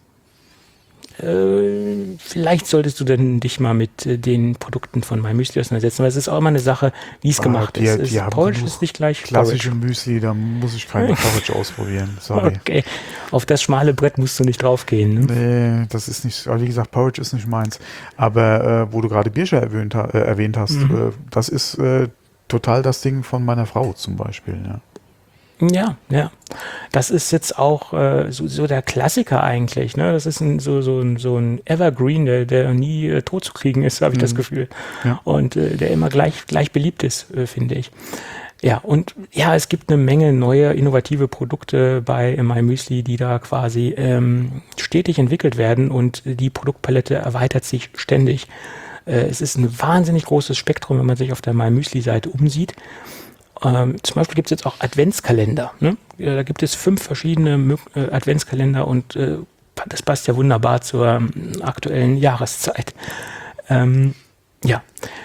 Vielleicht solltest du dann dich mal mit den Produkten von MyMüsli auseinandersetzen, weil es ist auch immer eine Sache, wie es gemacht ist. Die haben Porridge genug ist nicht gleich klassische Porridge. Müsli, da muss ich keine Porridge ausprobieren. Sorry. Okay, auf das schmale Brett musst du nicht draufgehen. Ne? Nee, das ist nicht, wie gesagt, Porridge ist nicht meins. Aber wo du gerade Bircher erwähnt hast, das ist total das Ding von meiner Frau zum Beispiel. Ja. Ja. Das ist jetzt auch so der Klassiker eigentlich. Ne? Das ist so ein Evergreen, der nie tot zu kriegen ist, habe ich das Gefühl. Ja. Und der immer gleich beliebt ist, finde ich. Ja, und ja, es gibt eine Menge neue, innovative Produkte bei MyMüsli, die da quasi stetig entwickelt werden und die Produktpalette erweitert sich ständig. Es ist ein wahnsinnig großes Spektrum, wenn man sich auf der MyMüsli-Seite umsieht. Zum Beispiel gibt es jetzt auch Adventskalender. Ne? Da gibt es 5 verschiedene Adventskalender und das passt ja wunderbar zur aktuellen Jahreszeit. Ja.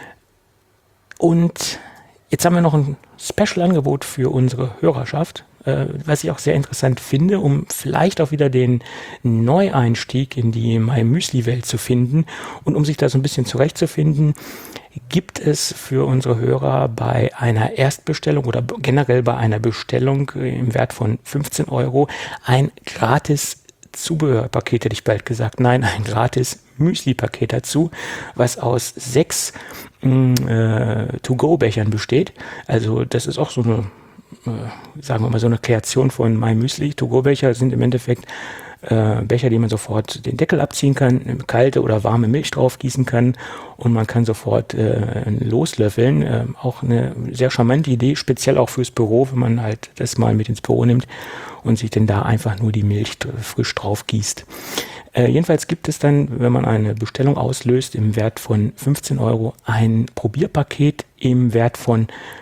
Und jetzt haben wir noch ein Special-Angebot für unsere Hörerschaft, was ich auch sehr interessant finde, um vielleicht auch wieder den Neueinstieg in die MyMüsli-Welt zu finden und um sich da so ein bisschen zurechtzufinden, gibt es für unsere Hörer bei einer Erstbestellung oder generell bei einer Bestellung im Wert von 15 € ein gratis Zubehörpaket, hätte ich bald gesagt. Nein, ein gratis Müsli-Paket dazu, was aus 6 To-Go-Bechern besteht. Also das ist auch so eine, sagen wir mal, so eine Kreation von MyMüsli. To-Go-Becher sind im Endeffekt Becher, die man sofort den Deckel abziehen kann, kalte oder warme Milch drauf gießen kann und man kann sofort loslöffeln. Auch eine sehr charmante Idee, speziell auch fürs Büro, wenn man halt das mal mit ins Büro nimmt und sich denn da einfach nur die Milch frisch drauf gießt. Jedenfalls gibt es dann, wenn man eine Bestellung auslöst, im Wert von 15 € ein Probierpaket im Wert von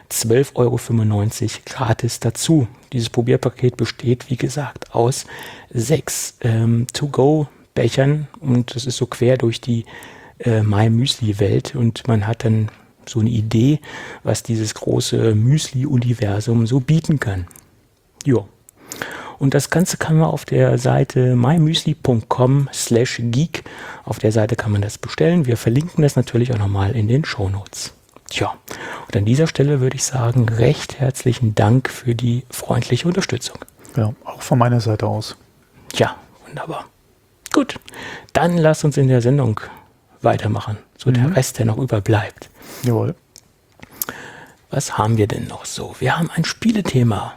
12,95 € gratis dazu. Dieses Probierpaket besteht, wie gesagt, aus 6 To-Go-Bechern und das ist so quer durch die MyMüsli-Welt und man hat dann so eine Idee, was dieses große Müsli-Universum so bieten kann. Ja. Und das Ganze kann man auf der Seite mymüsli.com/geek. Auf der Seite kann man das bestellen. Wir verlinken das natürlich auch nochmal in den Shownotes. Tja, und an dieser Stelle würde ich sagen, recht herzlichen Dank für die freundliche Unterstützung. Ja, auch von meiner Seite aus. Ja, wunderbar. Gut, dann lass uns in der Sendung weitermachen. So der Rest, der noch überbleibt. Jawohl. Was haben wir denn noch so? Wir haben ein Spielethema.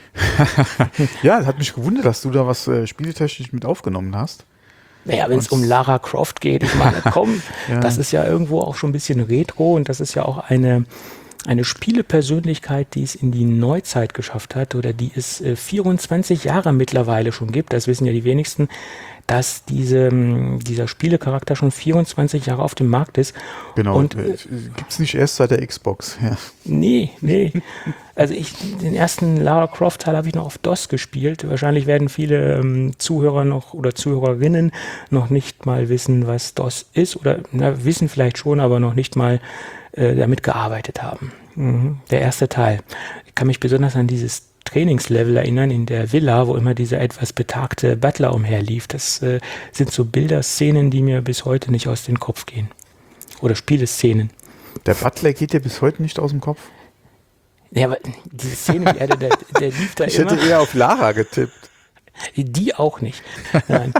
Ja, es hat mich gewundert, dass du da was spieletechnisch mit aufgenommen hast. Naja, wenn es um Lara Croft geht, ich meine, komm, das ist ja irgendwo auch schon ein bisschen retro und das ist ja auch eine Spielepersönlichkeit, die es in die Neuzeit geschafft hat oder die es 24 Jahre mittlerweile schon gibt. Das wissen ja die wenigsten, dass dieser Spielecharakter schon 24 Jahre auf dem Markt ist. Genau, Und gibt's nicht erst seit der Xbox. Ja. Nee. Also den ersten Lara Croft Teil habe ich noch auf DOS gespielt. Wahrscheinlich werden viele Zuhörer noch oder Zuhörerinnen noch nicht mal wissen, was DOS ist oder wissen vielleicht schon, aber noch nicht mal damit gearbeitet haben. Der erste Teil. Ich kann mich besonders an dieses Trainingslevel erinnern in der Villa, wo immer dieser etwas betagte Butler umherlief. Das sind so Bilderszenen, die mir bis heute nicht aus dem Kopf gehen. Oder Spieleszenen. Der Butler geht dir bis heute nicht aus dem Kopf? Ja, aber diese Szene, der lief da Ich immer. hätte eher auf Lara getippt. Die auch nicht. Nein.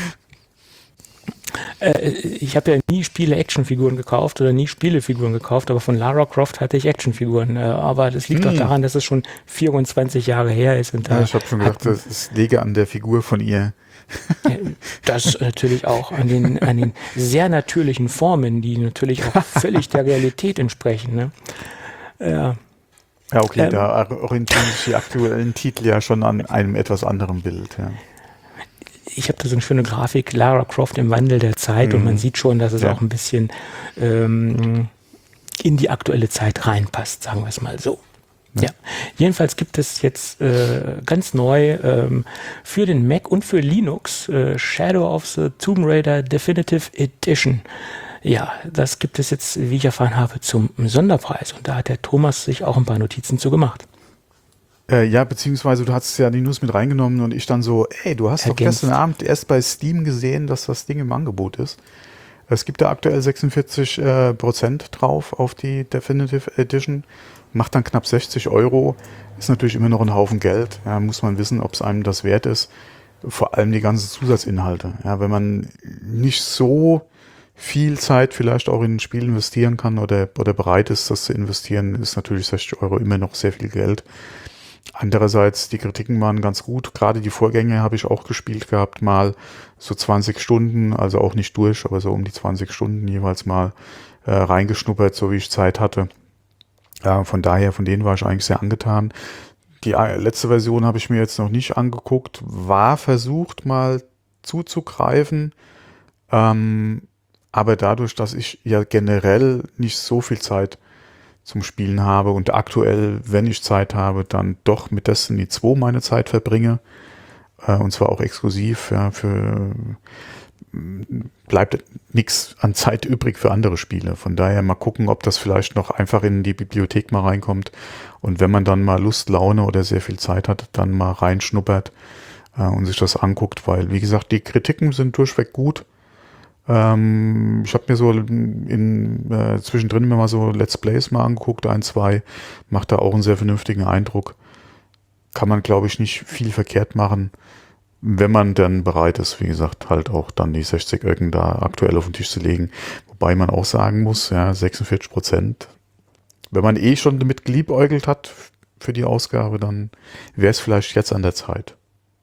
Ich habe ja nie Spiele-Actionfiguren gekauft oder nie Spielefiguren gekauft, aber von Lara Croft hatte ich Actionfiguren. Aber das liegt doch daran, dass es schon 24 Jahre her ist. Und Ja, ich habe schon gedacht, das liege an der Figur von ihr. Das natürlich auch an den sehr natürlichen Formen, die natürlich auch völlig der Realität entsprechen. Ne? Ja. Ja, okay, da orientieren sich die aktuellen Titel ja schon an einem etwas anderen Bild. Ja. Ich habe da so eine schöne Grafik, Lara Croft im Wandel der Zeit und man sieht schon, dass es auch ein bisschen in die aktuelle Zeit reinpasst, sagen wir es mal so. Ja. Jedenfalls gibt es jetzt ganz neu für den Mac und für Linux Shadow of the Tomb Raider Definitive Edition. Ja, das gibt es jetzt, wie ich erfahren habe, zum Sonderpreis und da hat der Thomas sich auch ein paar Notizen zu gemacht. Ja, beziehungsweise du hast ja die News mit reingenommen und ich dann so, ey, du hast doch Ergänzt. gestern Abend erst bei Steam gesehen, dass das Ding im Angebot ist. Es gibt da aktuell 46% drauf auf die Definitive Edition, macht dann knapp 60 Euro, ist natürlich immer noch ein Haufen Geld, ja, muss man wissen, ob es einem das wert ist, vor allem die ganzen Zusatzinhalte. Ja, wenn man nicht so viel Zeit vielleicht auch in ein Spiel investieren kann oder bereit ist, das zu investieren, ist natürlich 60 Euro immer noch sehr viel Geld. Andererseits, die Kritiken waren ganz gut. Gerade die Vorgänge habe ich auch gespielt gehabt, mal so 20 Stunden, also auch nicht durch, aber so um die 20 Stunden jeweils mal reingeschnuppert, so wie ich Zeit hatte. Von daher, von denen war ich eigentlich sehr angetan. Die letzte Version habe ich mir jetzt noch nicht angeguckt, war versucht mal zuzugreifen, aber dadurch, dass ich ja generell nicht so viel Zeit zum Spielen habe und aktuell, wenn ich Zeit habe, dann doch mit Destiny 2 meine Zeit verbringe, und zwar auch exklusiv, ja, bleibt nichts an Zeit übrig für andere Spiele. Von daher mal gucken, ob das vielleicht noch einfach in die Bibliothek mal reinkommt und wenn man dann mal Lust, Laune oder sehr viel Zeit hat, dann mal reinschnuppert und sich das anguckt, weil, wie gesagt, die Kritiken sind durchweg gut. Ich habe mir so zwischendrin immer mal so Let's Plays mal angeguckt, 1, 2, macht da auch einen sehr vernünftigen Eindruck. Kann man, glaube ich, nicht viel verkehrt machen, wenn man dann bereit ist, wie gesagt, halt auch dann die 60 Öcken da aktuell auf den Tisch zu legen. Wobei man auch sagen muss, ja, 46%. Wenn man schon damit geliebäugelt hat für die Ausgabe, dann wäre es vielleicht jetzt an der Zeit.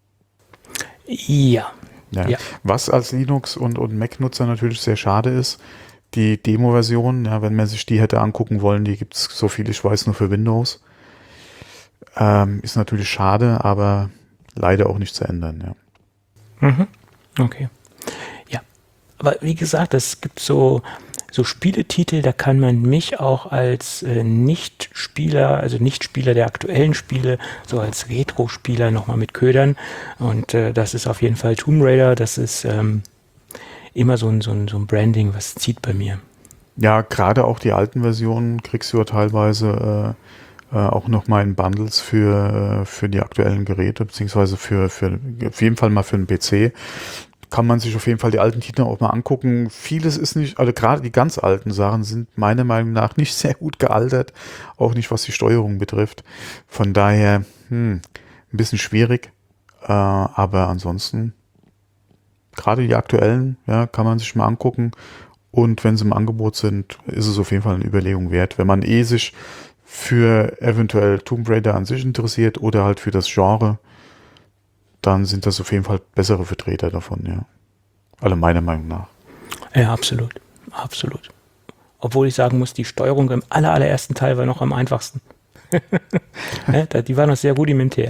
Ja. Ja. Was als Linux- und Mac-Nutzer natürlich sehr schade ist, die Demo-Version, ja, wenn man sich die hätte angucken wollen, die gibt es, so viel ich weiß, nur für Windows. Ist natürlich schade, aber leider auch nicht zu ändern. Ja. Mhm. Okay. Ja. Aber wie gesagt, es gibt so Spieletitel, da kann man mich auch als Nicht-Spieler, also Nicht-Spieler der aktuellen Spiele, so als Retro-Spieler nochmal mit ködern. Und das ist auf jeden Fall Tomb Raider. Das ist immer so ein Branding, was zieht bei mir. Ja, gerade auch die alten Versionen kriegst du ja teilweise auch nochmal in Bundles für die aktuellen Geräte, beziehungsweise für auf jeden Fall mal für den PC. Kann man sich auf jeden Fall die alten Titel auch mal angucken. Vieles ist nicht, also gerade die ganz alten Sachen sind meiner Meinung nach nicht sehr gut gealtert, auch nicht was die Steuerung betrifft. Von daher ein bisschen schwierig, aber ansonsten gerade die aktuellen, ja, kann man sich mal angucken und wenn sie im Angebot sind, ist es auf jeden Fall eine Überlegung wert. Wenn man sich für eventuell Tomb Raider an sich interessiert oder halt für das Genre, dann sind das auf jeden Fall bessere Vertreter davon, ja. Alle meiner Meinung nach. Ja, absolut. Absolut. Obwohl ich sagen muss, die Steuerung im allerersten Teil war noch am einfachsten. Die war noch sehr rudimentär.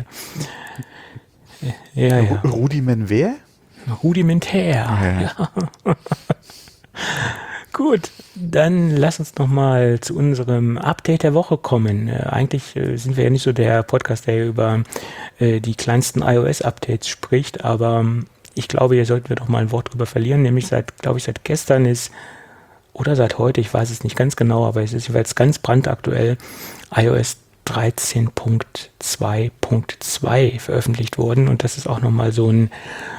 Ja. Rudimentär? Rudimentär. Ja. Gut, dann lass uns noch mal zu unserem Update der Woche kommen. Eigentlich sind wir ja nicht so der Podcast, der über die kleinsten iOS-Updates spricht, aber ich glaube, hier sollten wir doch mal ein Wort drüber verlieren, nämlich seit gestern ist, oder seit heute, ich weiß es nicht ganz genau, aber es ist jeweils ganz brandaktuell, iOS 13.2.2 veröffentlicht worden und das ist auch nochmal so ein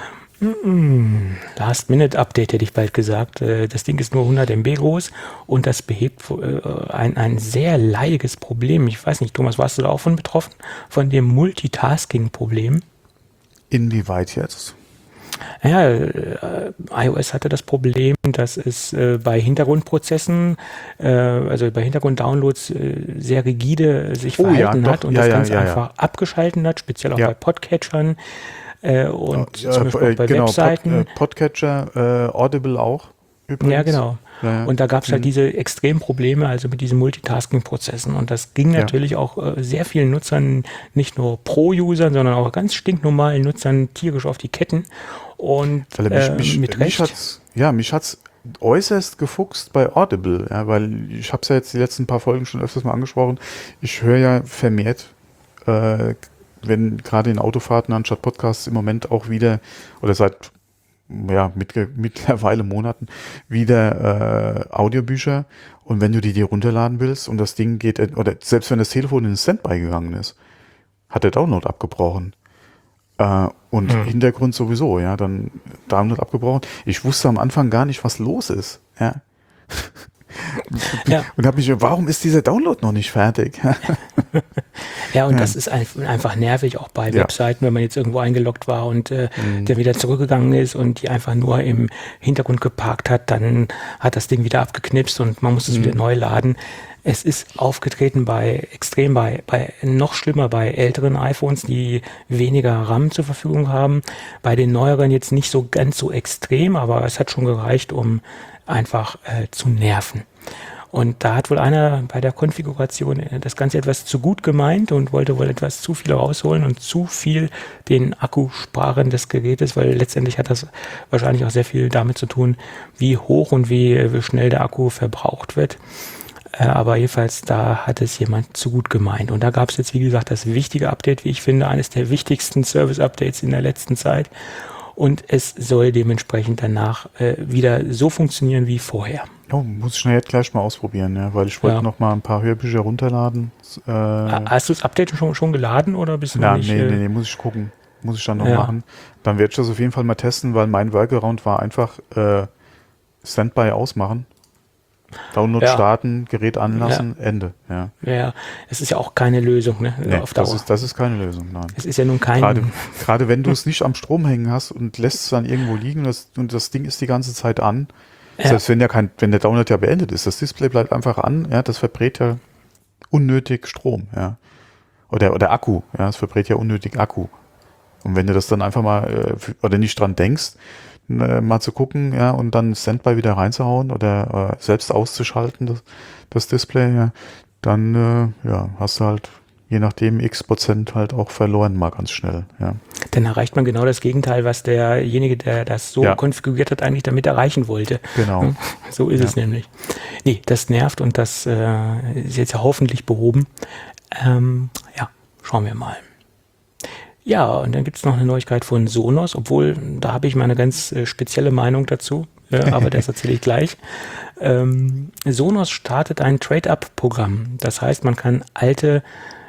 Last-Minute-Update, hätte ich bald gesagt. Das Ding ist nur 100 MB groß und das behebt ein sehr leidiges Problem. Ich weiß nicht, Thomas, warst du da auch von betroffen? Von dem Multitasking-Problem? Inwieweit jetzt? Ja, iOS hatte das Problem, dass es bei Hintergrundprozessen, also bei Hintergrunddownloads sehr rigide sich verhalten hat und das ganz einfach abgeschalten hat, speziell auch bei Podcatchern. Und zum Beispiel bei Webseiten. Podcatcher, Audible auch übrigens. Ja, genau. Ja. Und da gab es halt diese extremen Probleme, also mit diesen Multitasking-Prozessen. Und das ging natürlich auch sehr vielen Nutzern, nicht nur Pro-Usern, sondern auch ganz stinknormalen Nutzern tierisch auf die Ketten. Und mit Recht. Mich hat's äußerst gefuchst bei Audible, ja, weil ich habe es ja jetzt die letzten paar Folgen schon öfters mal angesprochen. Ich höre ja vermehrt wenn gerade in Autofahrten anstatt Podcasts im Moment auch wieder oder seit mittlerweile Monaten wieder Audiobücher und wenn du die dir runterladen willst und das Ding geht, oder selbst wenn das Telefon in den Standby gegangen ist hat der Download abgebrochen. Und Hintergrund sowieso, ja, dann Download abgebrochen. Ich wusste am Anfang gar nicht, was los ist, ja. Und habe mich, warum ist dieser Download noch nicht fertig? Ja, und das ist einfach nervig, auch bei Webseiten, wenn man jetzt irgendwo eingeloggt war und der wieder zurückgegangen ist und die einfach nur im Hintergrund geparkt hat, dann hat das Ding wieder abgeknipst und man muss es wieder neu laden. Es ist aufgetreten extrem bei noch schlimmer bei älteren iPhones, die weniger RAM zur Verfügung haben. Bei den neueren jetzt nicht so ganz so extrem, aber es hat schon gereicht, um einfach zu nerven. Und da hat wohl einer bei der Konfiguration das Ganze etwas zu gut gemeint und wollte wohl etwas zu viel rausholen und zu viel den Akku sparen des Gerätes, weil letztendlich hat das wahrscheinlich auch sehr viel damit zu tun, wie hoch und wie schnell der Akku verbraucht wird. Aber jedenfalls, da hat es jemand zu gut gemeint. Und da gab es jetzt, wie gesagt, das wichtige Update, wie ich finde, eines der wichtigsten Service-Updates in der letzten Zeit. Und es soll dementsprechend danach wieder so funktionieren wie vorher. Oh, muss ich nachher gleich mal ausprobieren, ja, weil ich wollte noch mal ein paar Hörbücher runterladen. Hast du das Update schon geladen oder bist du noch nicht? Nee, muss ich gucken. Muss ich dann noch machen. Dann werde ich das auf jeden Fall mal testen, weil mein Workaround war einfach Standby ausmachen. Download starten, Gerät anlassen, Ende. Ja, es ist ja auch keine Lösung, ne? Nee, auf Dauer. Das ist keine Lösung, nein. Es ist ja nun kein... Gerade wenn du es nicht am Strom hängen hast und lässt es dann irgendwo liegen und das Ding ist die ganze Zeit an, selbst wenn der Download ja beendet ist, das Display bleibt einfach an, ja, das verbrät ja unnötig Strom, ja. Oder Akku, ja, es verbrät ja unnötig Akku. Und wenn du das dann einfach mal, oder nicht dran denkst, mal zu gucken, ja, und dann Standby wieder reinzuhauen oder selbst auszuschalten, das Display, ja, dann hast du halt je nachdem x% halt auch verloren mal ganz schnell, ja. Dann erreicht man genau das Gegenteil, was derjenige, der das so konfiguriert hat, eigentlich damit erreichen wollte. Genau. So ist es nämlich. Nee, das nervt und das ist jetzt ja hoffentlich behoben. Schauen wir mal. Ja, und dann gibt es noch eine Neuigkeit von Sonos, obwohl da habe ich mal eine ganz spezielle Meinung dazu, aber das erzähle ich gleich. Sonos startet ein Trade-Up-Programm. Das heißt, man kann alte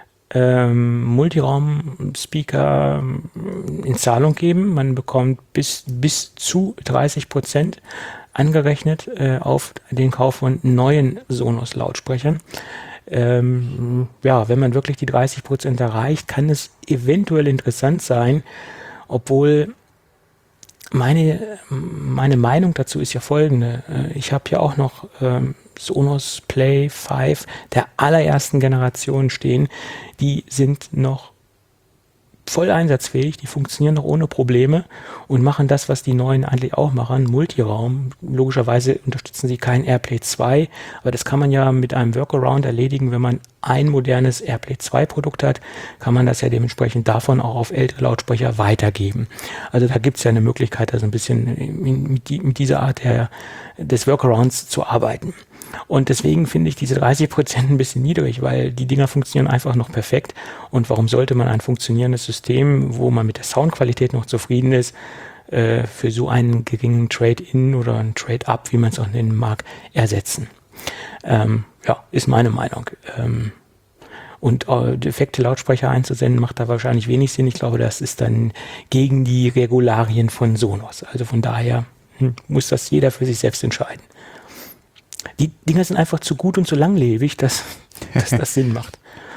Multiraum-Speaker in Zahlung geben. Man bekommt bis zu 30% angerechnet auf den Kauf von neuen Sonos-Lautsprechern. Wenn man wirklich die 30% erreicht, kann es eventuell interessant sein, obwohl meine Meinung dazu ist ja folgende. Ich habe ja auch noch Sonos Play 5 der allerersten Generation stehen. Die sind noch voll einsatzfähig, die funktionieren noch ohne Probleme und machen das, was die neuen eigentlich auch machen, Multiraum. Logischerweise unterstützen sie kein AirPlay 2, aber das kann man ja mit einem Workaround erledigen. Wenn man ein modernes AirPlay 2 Produkt hat, kann man das ja dementsprechend davon auch auf ältere Lautsprecher weitergeben. Also da gibt es ja eine Möglichkeit, also ein bisschen mit dieser Art des Workarounds zu arbeiten. Und deswegen finde ich diese 30% ein bisschen niedrig, weil die Dinger funktionieren einfach noch perfekt. Und warum sollte man ein funktionierendes System, wo man mit der Soundqualität noch zufrieden ist, für so einen geringen Trade-in oder ein Trade-up, wie man es auch nennen mag, ersetzen? Ist meine Meinung. Und defekte Lautsprecher einzusenden, macht da wahrscheinlich wenig Sinn. Ich glaube, das ist dann gegen die Regularien von Sonos. Also von daher muss das jeder für sich selbst entscheiden. Die Dinger sind einfach zu gut und zu langlebig, dass das Sinn macht.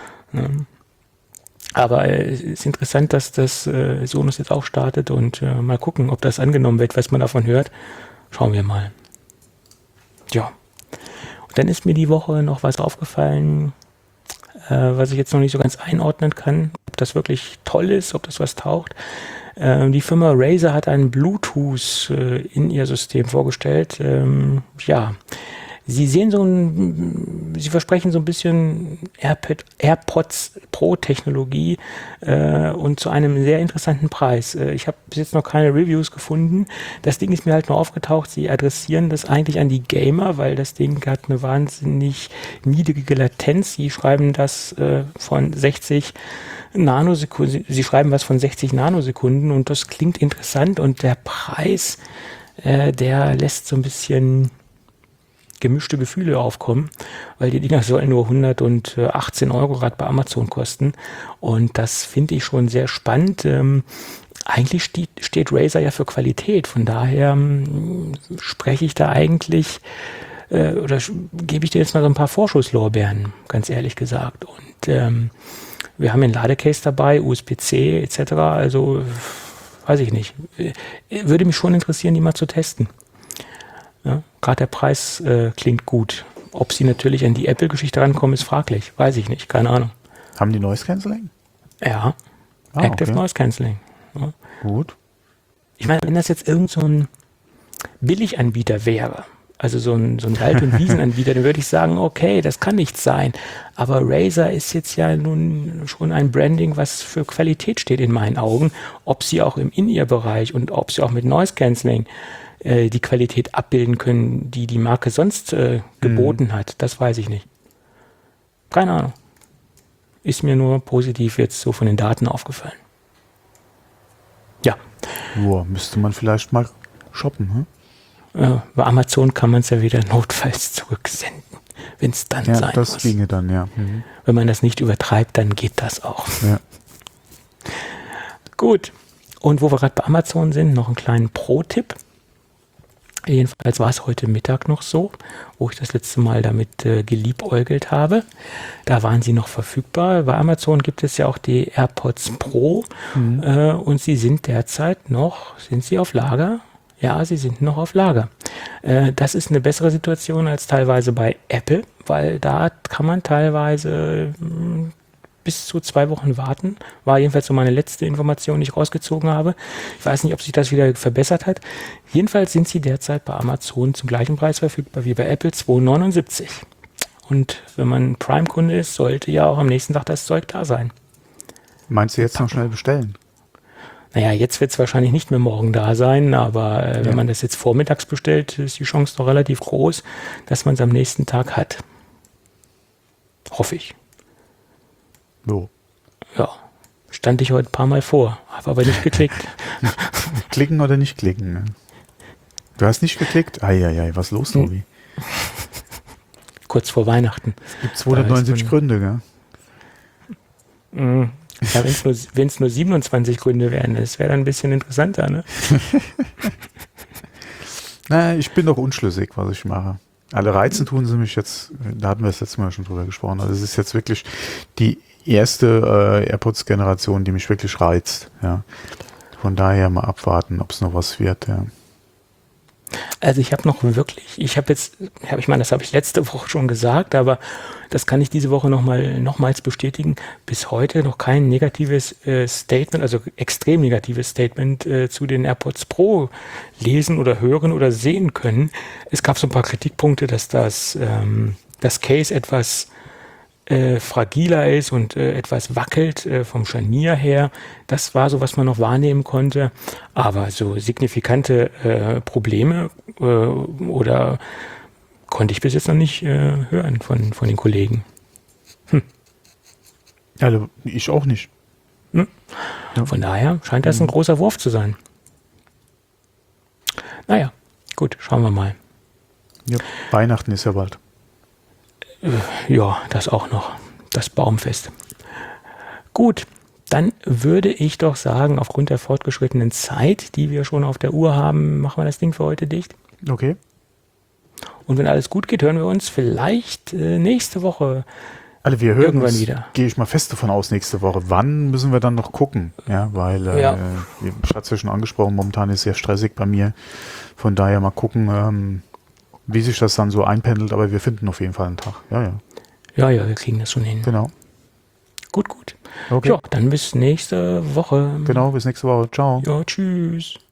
Aber es ist interessant, dass das Sonos jetzt auch startet und mal gucken, ob das angenommen wird, was man davon hört. Schauen wir mal. Ja. Und dann ist mir die Woche noch was aufgefallen, was ich jetzt noch nicht so ganz einordnen kann, ob das wirklich toll ist, ob das was taugt. Die Firma Razer hat einen Bluetooth in ihr System vorgestellt. Sie versprechen so ein bisschen AirPods Pro Technologie und zu einem sehr interessanten Preis. Ich habe bis jetzt noch keine Reviews gefunden. Das Ding ist mir halt nur aufgetaucht. Sie adressieren das eigentlich an die Gamer, weil das Ding hat eine wahnsinnig niedrige Latenz. Sie schreiben das von 60 Nanosekunden. Sie schreiben was von 60 Nanosekunden und das klingt interessant und der Preis, der lässt so ein bisschen gemischte Gefühle aufkommen, weil die Dinger sollen nur 118 Euro gerade bei Amazon kosten. Und das finde ich schon sehr spannend. Eigentlich steht Razer ja für Qualität. Von daher spreche ich da eigentlich oder gebe ich dir jetzt mal so ein paar Vorschusslorbeeren, ganz ehrlich gesagt. Und wir haben einen Ladecase dabei, USB-C etc. Also weiß ich nicht. Würde mich schon interessieren, die mal zu testen. Ja, gerade der Preis klingt gut. Ob sie natürlich an die Apple-Geschichte rankommen, ist fraglich. Weiß ich nicht, keine Ahnung. Haben die Noise Cancelling? Ja, Active okay. Noise Cancelling. Ja. Gut. Ich meine, wenn das jetzt irgend so ein Billiganbieter wäre, also so ein Wald- und Wiesenanbieter, dann würde ich sagen, okay, das kann nicht sein. Aber Razer ist jetzt ja nun schon ein Branding, was für Qualität steht in meinen Augen. Ob sie auch im In-Ear-Bereich und ob sie auch mit Noise Cancelling die Qualität abbilden können, die die Marke sonst geboten hat, das weiß ich nicht. Keine Ahnung. Ist mir nur positiv jetzt so von den Daten aufgefallen. Ja. Joa, müsste man vielleicht mal shoppen, hm? Bei Amazon kann man es ja wieder notfalls zurücksenden, wenn es dann sein das muss. ginge dann, ja. Mhm. Wenn man das nicht übertreibt, dann geht das auch. Ja. Gut. Und wo wir gerade bei Amazon sind, noch einen kleinen Pro-Tipp. Jedenfalls war es heute Mittag noch so, wo ich das letzte Mal damit geliebäugelt habe. Da waren sie noch verfügbar. Bei Amazon gibt es ja auch die AirPods Pro und sie sind derzeit noch, sind sie auf Lager? Ja, sie sind noch auf Lager. Das ist eine bessere Situation als teilweise bei Apple, weil da kann man teilweise bis zu 2 Wochen warten. War jedenfalls so meine letzte Information, die ich rausgezogen habe. Ich weiß nicht, ob sich das wieder verbessert hat. Jedenfalls sind sie derzeit bei Amazon zum gleichen Preis verfügbar wie bei Apple, 2,79. Und wenn man Prime-Kunde ist, sollte ja auch am nächsten Tag das Zeug da sein. Meinst du jetzt noch schnell bestellen? Naja, jetzt wird es wahrscheinlich nicht mehr morgen da sein, aber wenn man das jetzt vormittags bestellt, ist die Chance doch relativ groß, dass man es am nächsten Tag hat. Hoffe ich. So. Ja, stand ich heute ein paar Mal vor, habe aber nicht geklickt. Klicken oder nicht klicken? Ne? Du hast nicht geklickt? Eieiei, was ist los, Tobi? Kurz vor Weihnachten. Es gibt 279 Gründe, gell? Ja, wenn es nur 27 Gründe wären, das wäre dann ein bisschen interessanter, ne? Na, ich bin doch unschlüssig, was ich mache. Alle reizen tun sie mich jetzt, da hatten wir das letzte Mal schon drüber gesprochen, also es ist jetzt wirklich die erste AirPods-Generation, die mich wirklich reizt, ja. Von daher mal abwarten, ob es noch was wird, ja. Also ich habe noch wirklich, ich meine, das habe ich letzte Woche schon gesagt, aber das kann ich diese Woche nochmals bestätigen, bis heute noch kein negatives Statement, also extrem negatives Statement zu den AirPods Pro lesen oder hören oder sehen können. Es gab so ein paar Kritikpunkte, dass das Case etwas fragiler ist und etwas wackelt vom Scharnier her. Das war so, was man noch wahrnehmen konnte. Aber so signifikante Probleme oder konnte ich bis jetzt noch nicht hören von den Kollegen. Also ich auch nicht. Ja. Von daher scheint das ein großer Wurf zu sein. Naja, gut, schauen wir mal. Ja, Weihnachten ist ja bald. Ja, das auch noch. Das Baumfest. Gut, dann würde ich doch sagen, aufgrund der fortgeschrittenen Zeit, die wir schon auf der Uhr haben, machen wir das Ding für heute dicht. Okay. Und wenn alles gut geht, hören wir uns vielleicht nächste Woche Also wir hören irgendwann uns, wieder. Gehe ich mal fest davon aus, nächste Woche. Wann müssen wir dann noch gucken? Ja, weil, ich hatte es ja schon angesprochen, momentan ist es sehr stressig bei mir. Von daher mal gucken, wie sich das dann so einpendelt, aber wir finden auf jeden Fall einen Tag. Ja. Ja, wir kriegen das schon hin. Genau. Gut. Okay. Ja, dann bis nächste Woche. Genau, bis nächste Woche. Ciao. Ja, tschüss.